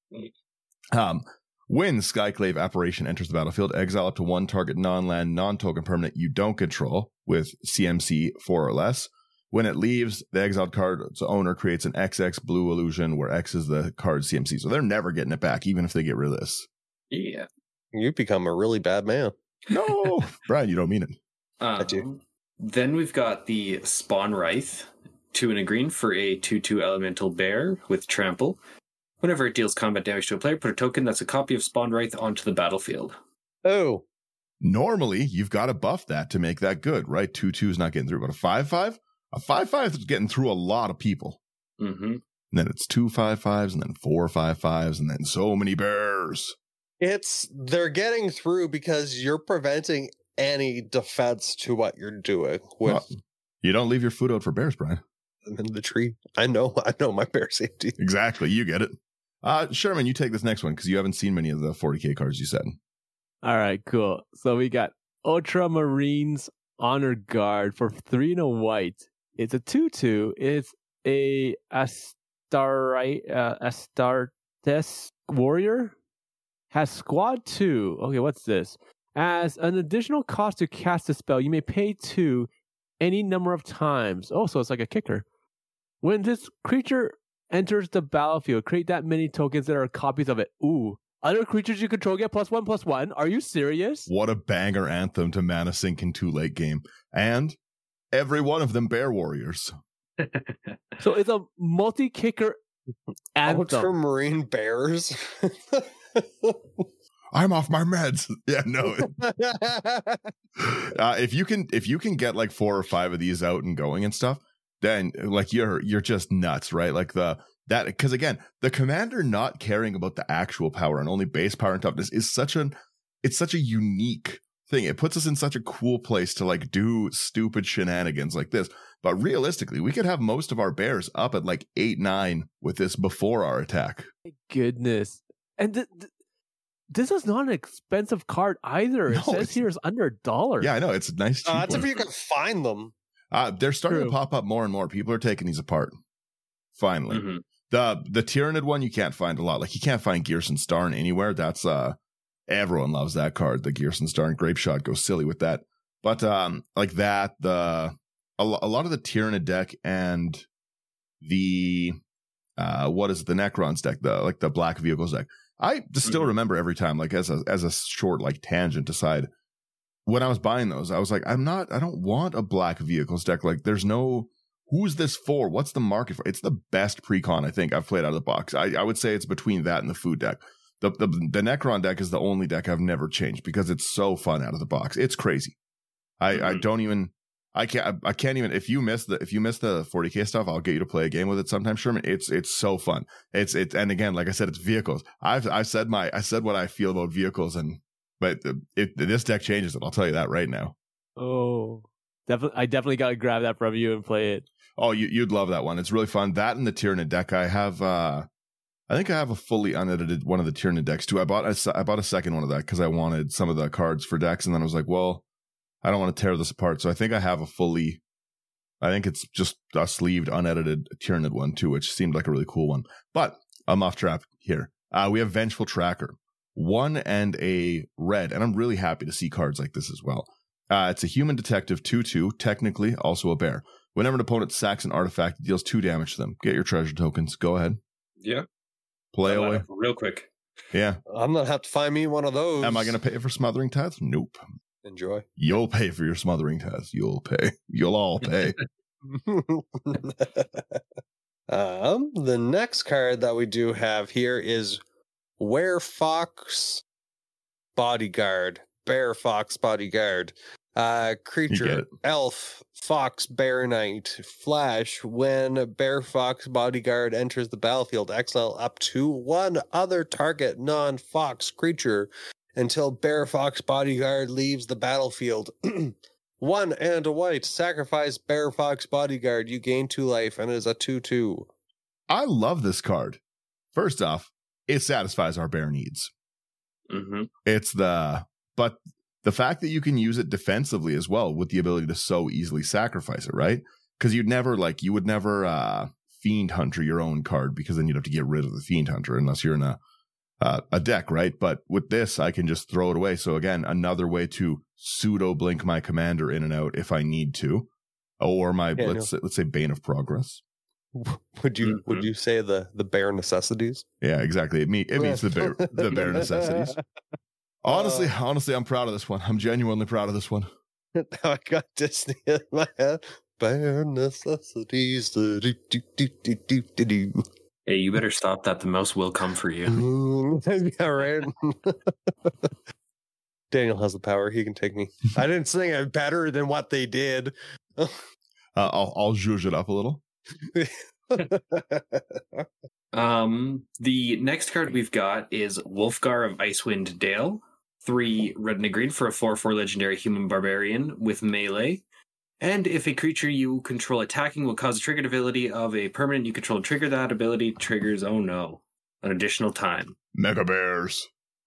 When Skyclave Apparition enters the battlefield, exile up to 1 target non-land, non-token permanent you don't control with CMC 4 or less. When it leaves, the exiled card's owner creates an XX blue illusion where X is the card's CMC. So they're never getting it back, even if they get rid of this. Yeah. You become a really bad man. No, Brian, you don't mean it. I do. Then we've got the Spawn Wraith, 2 and a green for a 2/2 elemental bear with trample. Whenever it deals combat damage to a player, put a token that's a copy of Spawn Wraith onto the battlefield. Oh. Normally, you've got to buff that to make that good, right? 2/2 is not getting through, but a 5/5? A 5/5 is getting through a lot of people. Mm-hmm. And then it's 2 5/5s, and then 4 5/5s, and then so many bears. They're getting through because you're preventing any defense to what you're doing with. Well, you don't leave your food out for bears, Brian. I'm in the tree. I know my bear safety. Exactly. You get it. Sherman, you take this next one because you haven't seen many of the 40K cards you said. All right, cool. So we got Ultramarines Honor Guard for 3 and a white. It's a 2/2. It's a Astartes warrior. Has squad 2. Okay, what's this? As an additional cost to cast a spell, you may pay 2 any number of times. Oh, so it's like a kicker. When this creature enters the battlefield, create that many tokens that are copies of it. Ooh. Other creatures you control get +1/+1. Are you serious? What a banger anthem to mana sink in 2 late game. And every one of them bear warriors. So it's a multi-kicker anthem. Ultramarine bears. I'm off my meds. Yeah, no. If you can get like 4 or 5 of these out and going and stuff, then like you're just nuts, right? Like because again, the commander not caring about the actual power and only base power and toughness is such a unique thing. It puts us in such a cool place to like do stupid shenanigans like this. But realistically, we could have most of our bears up at like 8-9 with this before our attack. My goodness. And this is not an expensive card either. It says here it's under $1. Yeah, I know. It's a nice cheap That's one. if you can find them. They're starting to pop up more and more. People are taking these apart. Finally. Mm-hmm. The Tyranid one you can't find a lot. Like you can't find Gearson Starn anywhere. That's everyone loves that card. The Gearson Starn Grape Shot goes silly with that. But like that, a lot of the Tyranid deck and the the Necrons deck, the Black Vehicles deck. I just still remember every time, like as a short like tangent aside, when I was buying those, I was like, I don't want a Black Vehicles deck. Like there's no, who's this for? What's the market for? It's the best precon I think I've played out of the box. I would say it's between that and the food deck. The Necron deck is the only deck I've never changed because it's so fun out of the box. It's crazy. I can't even, if you miss the 40K stuff, I'll get you to play a game with it sometime, Sherman. It's so fun. And again, like I said, it's vehicles. I said what I feel about vehicles, but this deck changes it. I'll tell you that right now. Oh, I definitely got to grab that from you and play it. Oh, you'd love that one. It's really fun. That and the Tyranid deck. I think I have a fully unedited one of the Tyranid decks too. I bought a second one of that because I wanted some of the cards for decks, and then I was like, well, I don't want to tear this apart. So I think I have I think it's just a sleeved, unedited Tyranid one too, which seemed like a really cool one. But I'm off track here. We have Vengeful Tracker, 1 and a red, and I'm really happy to see cards like this as well. It's a human detective 2/2, technically also a bear. Whenever an opponent sacks an artifact, it deals 2 damage to them. Get your treasure tokens. Go ahead. Yeah. Play away. Real quick. Yeah. I'm going to have to find me one of those. Am I going to pay for Smothering Tithes? Nope. Enjoy. You'll pay for your Smothering Tithes. You'll pay. You'll all pay. The next card that we do have here is Werefox Bodyguard. Bear Fox Bodyguard. Creature, elf, fox, bear knight, flash. When Bear Fox Bodyguard enters the battlefield, exile up to 1 other target non-fox creature until Bear Fox Bodyguard leaves the battlefield. 1 and a white. Sacrifice Bear Fox Bodyguard. You gain 2 life, and it is a 2/2. I love this card. First off, it satisfies our bear needs. Mm-hmm. But the fact that you can use it defensively as well with the ability to so easily sacrifice it, right? Because you would never Fiend Hunter your own card, because then you'd have to get rid of the Fiend Hunter unless you're in a deck, right? But with this, I can just throw it away. So again, another way to pseudo blink my commander in and out if I need to. or my let's say Bane of Progress. Would you say the bare necessities? Yeah, exactly. It means the bare necessities. Honestly, I'm proud of this one. I'm genuinely proud of this one. I got Disney in my head. Bare necessities. Hey, you better stop that. The mouse will come for you. Yeah, right. Daniel has the power. He can take me. I didn't sing it better than what they did. I'll zhuzh it up a little. The next card we've got is Wolfgar of Icewind Dale. 3 red and a green for a 4/4 legendary human barbarian with melee. And if a creature you control attacking will cause a triggered ability of a permanent you control trigger, that ability triggers, an additional time. Mega Bears.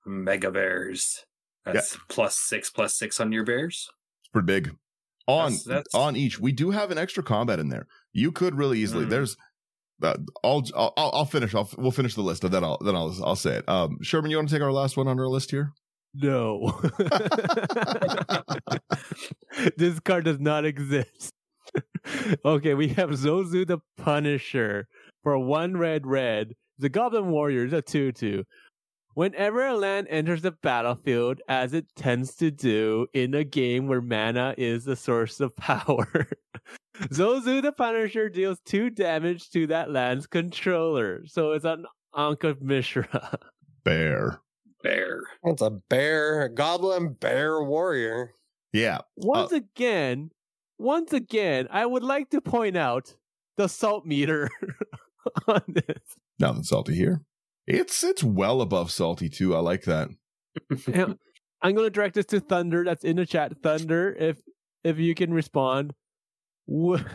That's +6/+6 on your bears. It's pretty big. On each, we do have an extra combat in there. You could really easily. There's. I'll finish. We'll finish the list, and then I'll say it. Sherman, you want to take our last one on our list here? No. This card does not exist. Okay, we have Zozu the Punisher for 1 red. The Goblin Warrior is a 2/2. Whenever a land enters the battlefield, as it tends to do in a game where mana is the source of power, Zozu the Punisher deals 2 damage to that land's controller. So it's an Ankh of Mishra. Bear. It's a bear, goblin bear warrior. Yeah. Once again, I would like to point out the salt meter on this. Nothing salty here. It's well above salty too. I like that. I'm going to direct this to Thunder. That's in the chat. Thunder, if you can respond, would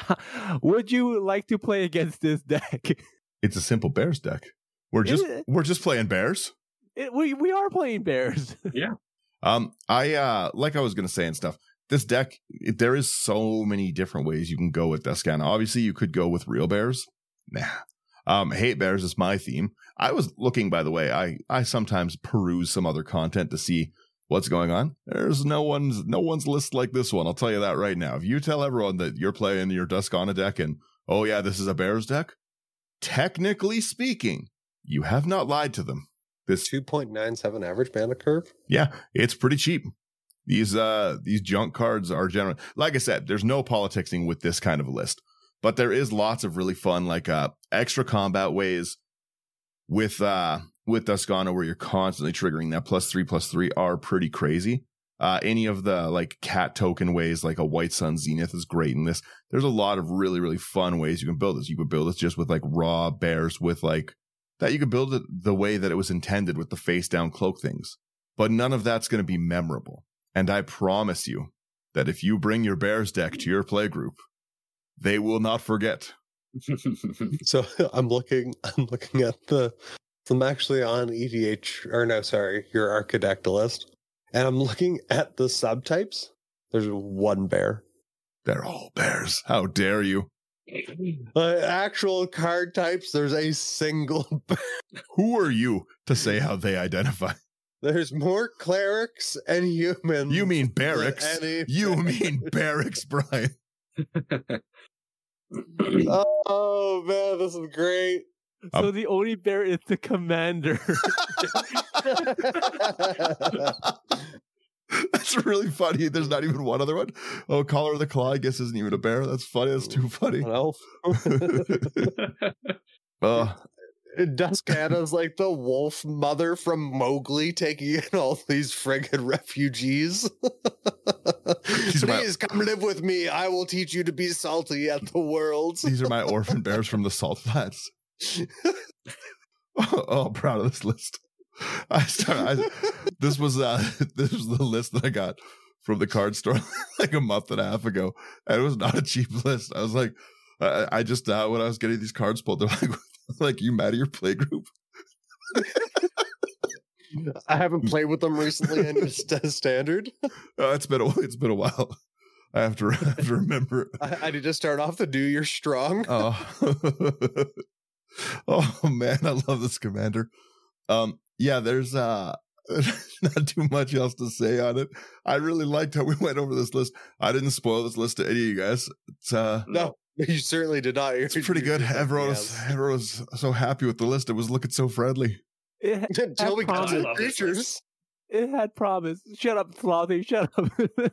you like to play against this deck? It's a simple bears deck. We're just playing bears. We are playing bears. Yeah. I like I was gonna say and stuff. This deck, there is so many different ways you can go with Duscana. Obviously, you could go with real bears. Nah. Hate bears is my theme. I was looking, by the way. I sometimes peruse some other content to see what's going on. There's no one's list like this one. I'll tell you that right now. If you tell everyone that you're playing your Duscana deck and oh yeah, this is a bears deck, technically speaking, you have not lied to them. This 2.97 average mana curve. Yeah, it's pretty cheap. These junk cards are generally, like I said, there's no politicking with this kind of a list, but there is lots of really fun, like extra combat ways with Duscana where you're constantly triggering that +3/+3 are pretty crazy. Any of the like cat token ways, like a White Sun Zenith is great in this. There's a lot of really, really fun ways you can build this. You could build this just with like raw bears with like that. You could build it the way that it was intended with the face down cloak things, but none of that's going to be memorable. And I promise you that if you bring your bears deck to your play group, they will not forget. So I'm looking at I'm actually on EDH, or no, sorry, your Archidactylist, and I'm looking at the subtypes. There's 1 bear. They're all bears. How dare you? Actual card types, there's a single bear. Who are you to say how they identify? There's more clerics and humans. You mean barracks? You mean barracks, Brian? Oh man, this is great. So the only bear is the commander. That's really funny. There's not even one other one. Oh, Collar of the Claw, I guess, isn't even a bear. That's funny. That's too funny. Duscana's like the wolf mother from Mowgli taking in all these friggin' refugees. Please come live with me. I will teach you to be salty at the world. These are my orphan bears from the Salt Flats. I'm proud of this list. This was the list that I got from the card store like a month and a half ago, and it was not a cheap list. I was like, I just when I was getting these cards pulled, they're like, you mad at your play group? I haven't played with them recently, and it's standard. It's been a while. I have to remember. I need to start off the do. You're strong. Oh man, I love this commander. Yeah, there's not too much else to say on it. I really liked how we went over this list. I didn't spoil this list to any of you guys. It's no, you certainly did not. It's pretty good. Everyone was so happy with the list. It was looking so friendly. Until we got to the creatures. It had promise. Shut up, Slothy. Shut up.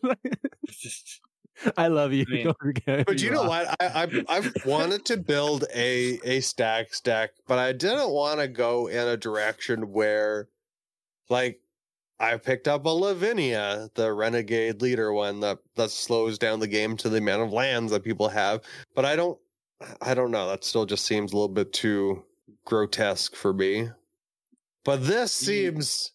I love you. Don't forget. But you know what? I've wanted to build a stacks deck, but I didn't want to go in a direction where, like, I picked up a Lavinia, the Renegade leader one that slows down the game to the amount of lands that people have. But I don't know. That still just seems a little bit too grotesque for me. But this seems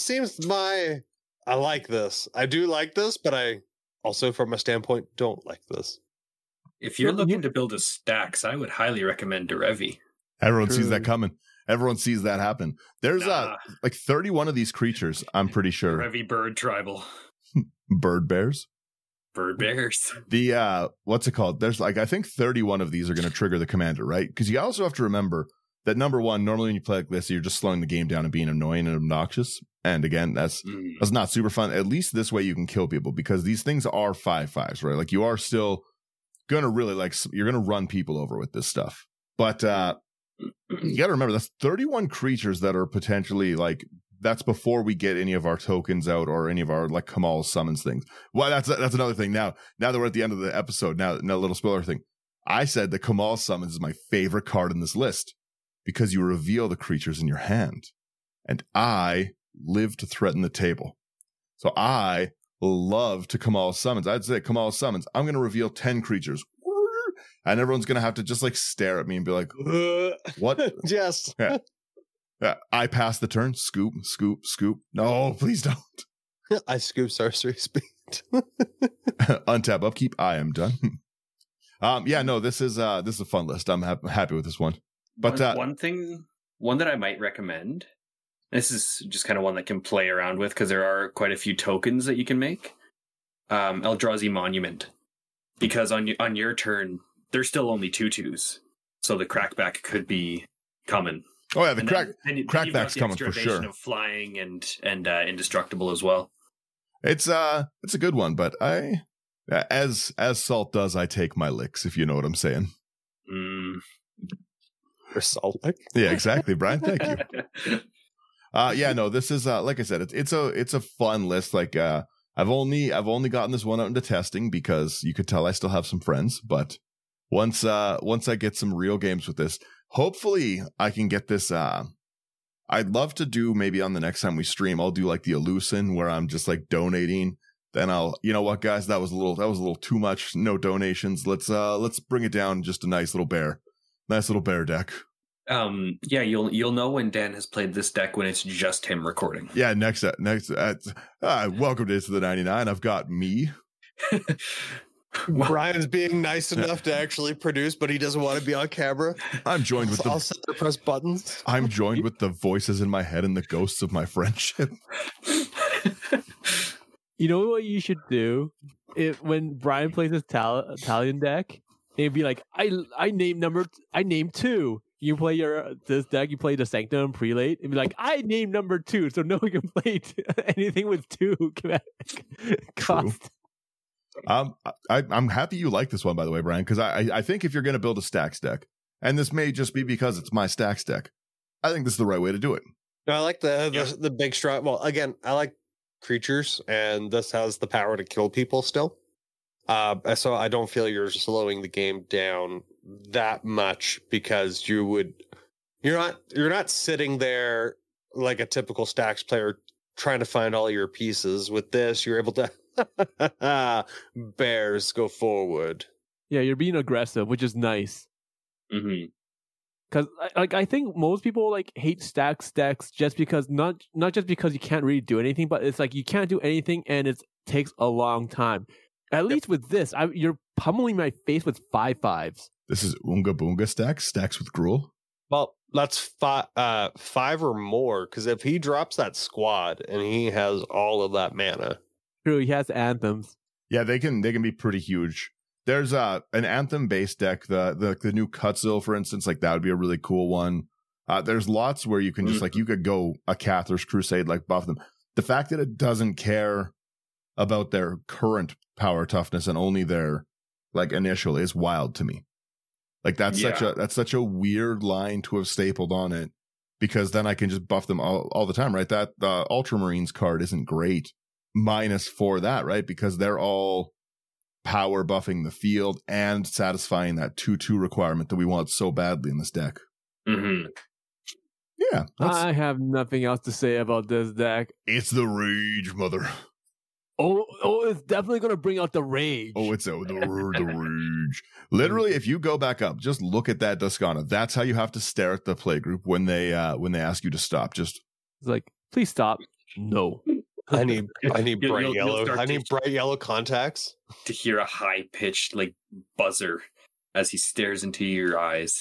I like this. I do like this, but I also, from a standpoint, don't like this. If you're looking to build a stacks, I would highly recommend Derevi. Everyone sees that coming. Everyone sees that happen. There's like 31 of these creatures, I'm pretty sure. Derevi bird tribal. Bird bears? Bird bears. The, what's it called? There's like, I think 31 of these are going to trigger the commander, right? Because you also have to remember that number one, normally when you play like this, you're just slowing the game down and being annoying and obnoxious. And again, that's not super fun. At least this way you can kill people because these things are 5/5s, right? Like you are still going to really you're going to run people over with this stuff. But you got to remember that's 31 creatures that are potentially like, that's before we get any of our tokens out or any of our like Kamahl summons things. Well, that's another thing. Now that we're at the end of the episode, now a little spoiler thing. I said the Kamahl summons is my favorite card in this list because you reveal the creatures in your hand. And I live to threaten the table. So I love to Kamahl summons. I'd say Kamahl summons. I'm going to reveal 10 creatures. And everyone's going to have to just like stare at me and be like, what? Yes. Yeah. I pass the turn. Scoop, scoop, scoop. No, please don't. I scoop sorcery speed. Untap upkeep. I am done. Yeah, no, this is a fun list. I'm happy with this one. But one that I might recommend, this is just kind of one that can play around with because there are quite a few tokens that you can make. Eldrazi Monument, because on your turn there's still only 2/2s, so the crackback could be coming. Oh yeah, the crackback's coming for sure. Of flying and indestructible as well. It's a good one, but as Salt does, I take my licks, if you know what I'm saying. For Salt lick? Yeah, exactly, Brian. Thank you. Yeah, no, this is like I said, it's a fun list. Like I've only gotten this one out into testing because you could tell I still have some friends, but once I get some real games with this, hopefully I can get this. I'd love to do maybe on the next time we stream, I'll do like the Elucin where I'm just like donating. Then you know what, guys, that was a little too much. No donations. Let's bring it down. Just a nice little bear deck. Yeah, you'll know when Dan has played this deck when it's just him recording. Yeah, next welcome to the 99. I've got me. Brian's being nice enough to actually produce, but he doesn't want to be on camera. I'm joined with I'll sit there, press buttons. I'm joined with the voices in my head and the ghosts of my friendship. You know what you should do? When Brian plays his Italian deck, it'd be like, I named 2. You play this deck, you play the Sanctum Prelate, and be like, I named number 2, so no one can play anything with 2 cost. I'm happy you like this one, by the way, Brian, because I think if you're going to build a stacks deck, and this may just be because it's my stacks deck, I think this is the right way to do it. No, I like the big strong. Well, again, I like creatures, and this has the power to kill people still. So I don't feel you're slowing the game down that much because you're not sitting there like a typical stacks player trying to find all your pieces. With this, you're able to bears go forward. Yeah, you're being aggressive, which is nice. Mm-hmm. Because I think most people like hate stacks decks just because not just because you can't really do anything, but it's like you can't do anything and it takes a long time. At least with this, you're pummeling my face with 5/5s. This is Oonga Boonga stacks with Gruul. Well, that's 5 or more, because if he drops that squad and he has all of that mana. True, he has anthems. Yeah, they can be pretty huge. There's an anthem based deck, the new Cutzil, for instance, like that would be a really cool one. There's lots where you can just like, you could go a Cathar's Crusade, like buff them. The fact that it doesn't care about their current power toughness and only their like initial is wild to me. Like that's such a weird line to have stapled on it, because then I can just buff them all the time, right? That Ultramarines card isn't great minus for that, right? Because they're all power buffing the field and satisfying that 2/2 requirement that we want so badly in this deck. Mm-hmm. Yeah. I have nothing else to say about this deck. It's the rage, mother. Oh, it's definitely going to bring out the rage. Oh, it's the rage. Literally, if you go back up, just look at that Duskana. That's how you have to stare at the playgroup when they ask you to stop. Just it's like, please stop. No. I need bright yellow. I need bright yellow contacts to hear a high pitched like buzzer as he stares into your eyes.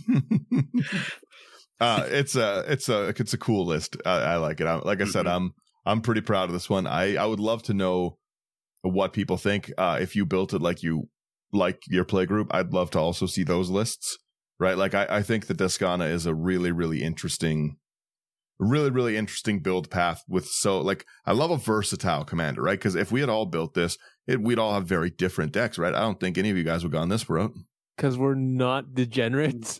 It's a cool list. I like it. Like I said, I'm pretty proud of this one. I would love to know what people think. If you built it like you like your playgroup, I'd love to also see those lists. Right? Like I think the Duskana is a really, really interesting build path with I love a versatile commander, right? Because if we had all built this, we'd all have very different decks, right? I don't think any of you guys would have gone this route. Because we're not degenerates.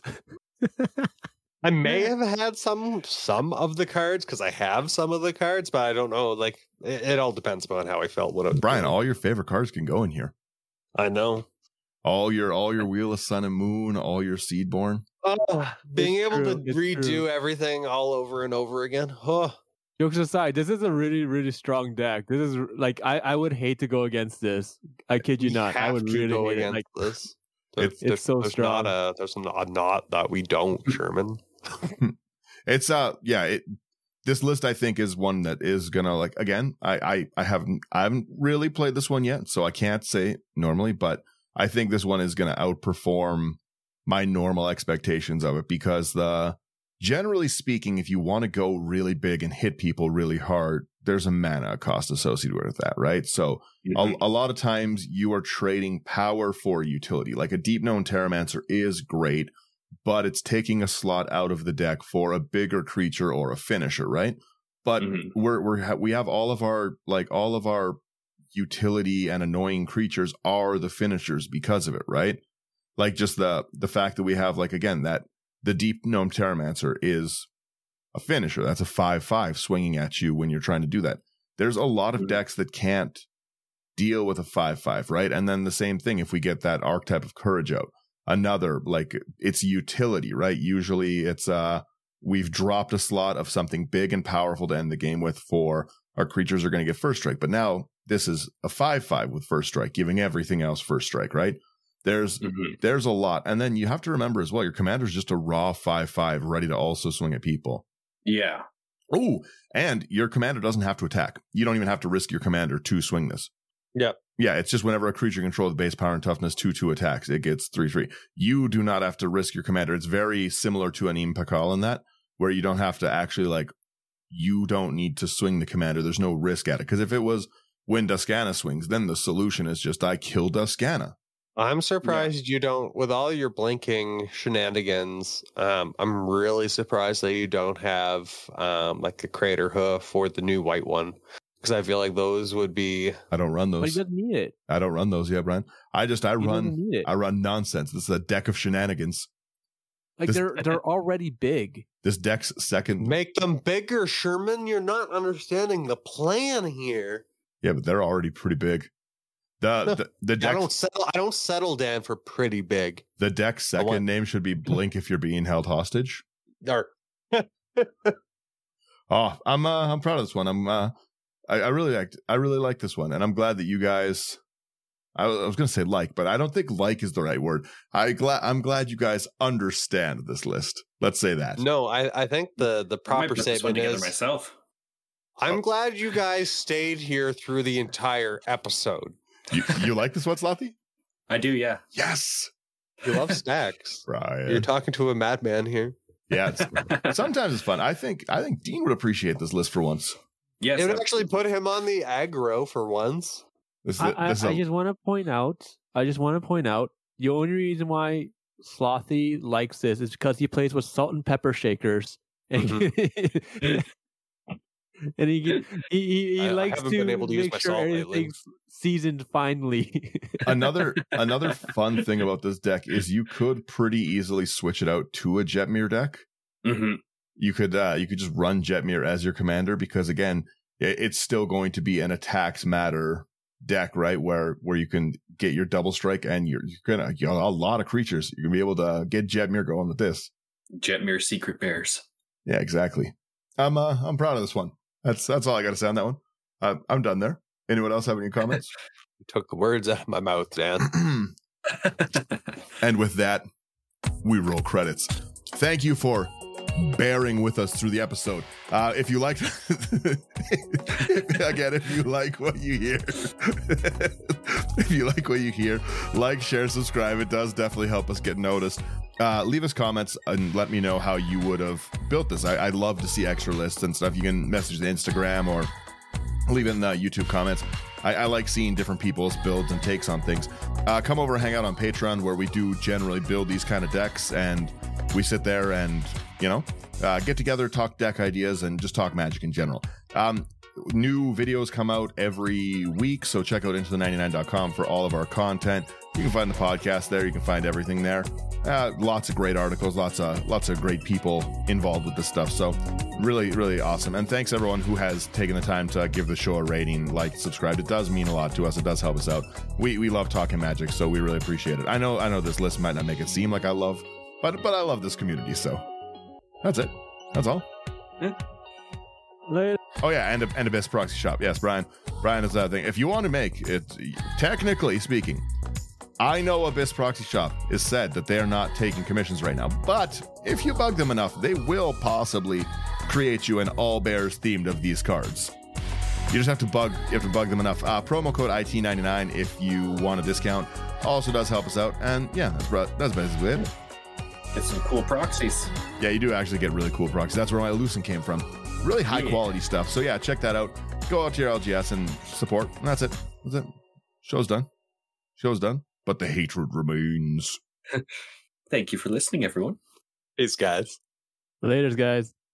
I may have had some of the cards because I have some of the cards, but I don't know. Like it all depends upon how I felt. Brian, all your favorite cards can go in here. I know. All your Wheel of Sun and Moon, all your Seedborn. Being able to redo everything all over and over again. Jokes aside, this is a really, really strong deck. This is like I would hate to go against this. I kid you not. I would really go against this. It's so strong. There's not that we don't, Sherman. It's this list I think is one that is gonna like again. I haven't really played this one yet, so I can't say normally, but I think this one is gonna outperform my normal expectations of it, because generally speaking, if you want to go really big and hit people really hard, there's a mana cost associated with that, right? So a lot of times you are trading power for utility. Like a Deep Known Terramancer is great, but it's taking a slot out of the deck for a bigger creature or a finisher, right? But we have all of our utility and annoying creatures are the finishers because of it, right? Like just the fact that we have like again that the Deep Known Terramancer is a finisher. That's a 5/5 swinging at you when you're trying to do that. There's a lot of decks that can't deal with a 5/5, right? And then the same thing if we get that Archetype of Courage out. Another, like, it's utility, right? Usually it's we've dropped a slot of something big and powerful to end the game with for our creatures are going to get first strike. But now this is a 5/5 with first strike, giving everything else first strike, right? There's a lot. And then you have to remember as well, your commander's just a raw 5/5 ready to also swing at people. Yeah. Oh, and your commander doesn't have to attack. You don't even have to risk your commander to swing this. Yep. Yeah, it's just whenever a creature controls base power and toughness 2/2 attacks, it gets 3/3. You do not have to risk your commander. It's very similar to Anim Pakal in that, where you don't have to actually you don't need to swing the commander. There's no risk at it. Because if it was when Duskana swings, then the solution is just I kill Duskana. I'm surprised you don't, with all your blinking shenanigans, I'm really surprised that you don't have like a Crater Hoof or the new white one. Because I feel like those would be... I don't run those. But he doesn't need it. I don't run those yet, Brian. I run nonsense. This is a deck of shenanigans. Like they're already big. This deck's second. Make them bigger, Sherman. You're not understanding the plan here. Yeah, but they're already pretty big. The deck. I don't settle down for pretty big. The deck's second name should be Blink if you're being held hostage. Oh, I'm proud of this one. I really like this one, and I'm glad that you guys. I was going to say but I don't think is the right word. I'm glad you guys understand this list. Let's say that. No, I think the proper statement is myself. I'm glad you guys stayed here through the entire episode. You like this one, Slothy? I do, yeah. Yes. You love snacks. Right. You're talking to a madman here. Yeah. Sometimes it's fun. I think Dean would appreciate this list for once. Yes, it would actually put him on the aggro for once. I just want to point out. The only reason why Slothy likes this is because he plays with salt and pepper shakers, and and he likes to been able to use make my sure salt lately. everything's seasoned finely. Another fun thing about this deck is you could pretty easily switch it out to a Jetmir deck. Mm-hmm. You could just run Jetmir as your commander, because again, it's still going to be an attacks matter deck, right? Where you can get your double strike and you're gonna get a lot of creatures. You're gonna be able to get Jetmir going with this. Jetmir Secret Bears. Yeah, exactly. I'm proud of this one. That's all I got to say on that one. I'm done there. Anyone else have any comments? You took the words out of my mouth, Dan. And with that, we roll credits. Thank you for bearing with us through the episode. If you like, again, if you like what you hear, like, share, subscribe. It does definitely help us get noticed. Leave us comments and let me know how you would have built this. I'd love to see extra lists and stuff. You can message the Instagram or leave in the YouTube comments. I like seeing different people's builds and takes on things. Come over and hang out on Patreon, where we do generally build these kind of decks, and we sit there and, get together, talk deck ideas, and just talk Magic in general. New videos come out every week, so check out intoThe99.com for all of our content. You can find the podcast there. You can find everything there. Lots of great articles, lots of great people involved with this stuff. So really, really awesome. And thanks everyone who has taken the time to give the show a rating, like, subscribe. It does mean a lot to us. It does help us out. We love talking Magic, so we really appreciate it. I know this list might not make it seem like I love, but I love this community. So that's it. That's all. Later. Oh yeah, and Abyss Proxy Shop. Yes, Brian is that thing. If you want to make it, technically speaking, I know Abyss Proxy Shop is said that they are not taking commissions right now, but if you bug them enough, they will possibly create you an all bears themed of these cards. You just have to bug them enough. Promo code IT99 if you want a discount. Also does help us out. And yeah, that's basically it. Get some cool proxies. Yeah, you do actually get really cool proxies. That's where my Lucent came from. Really high quality stuff. So yeah, check that out. Go out to your LGS and support. And that's it. Show's done. But the hatred remains. Thank you for listening, everyone. Peace, guys. Later, guys.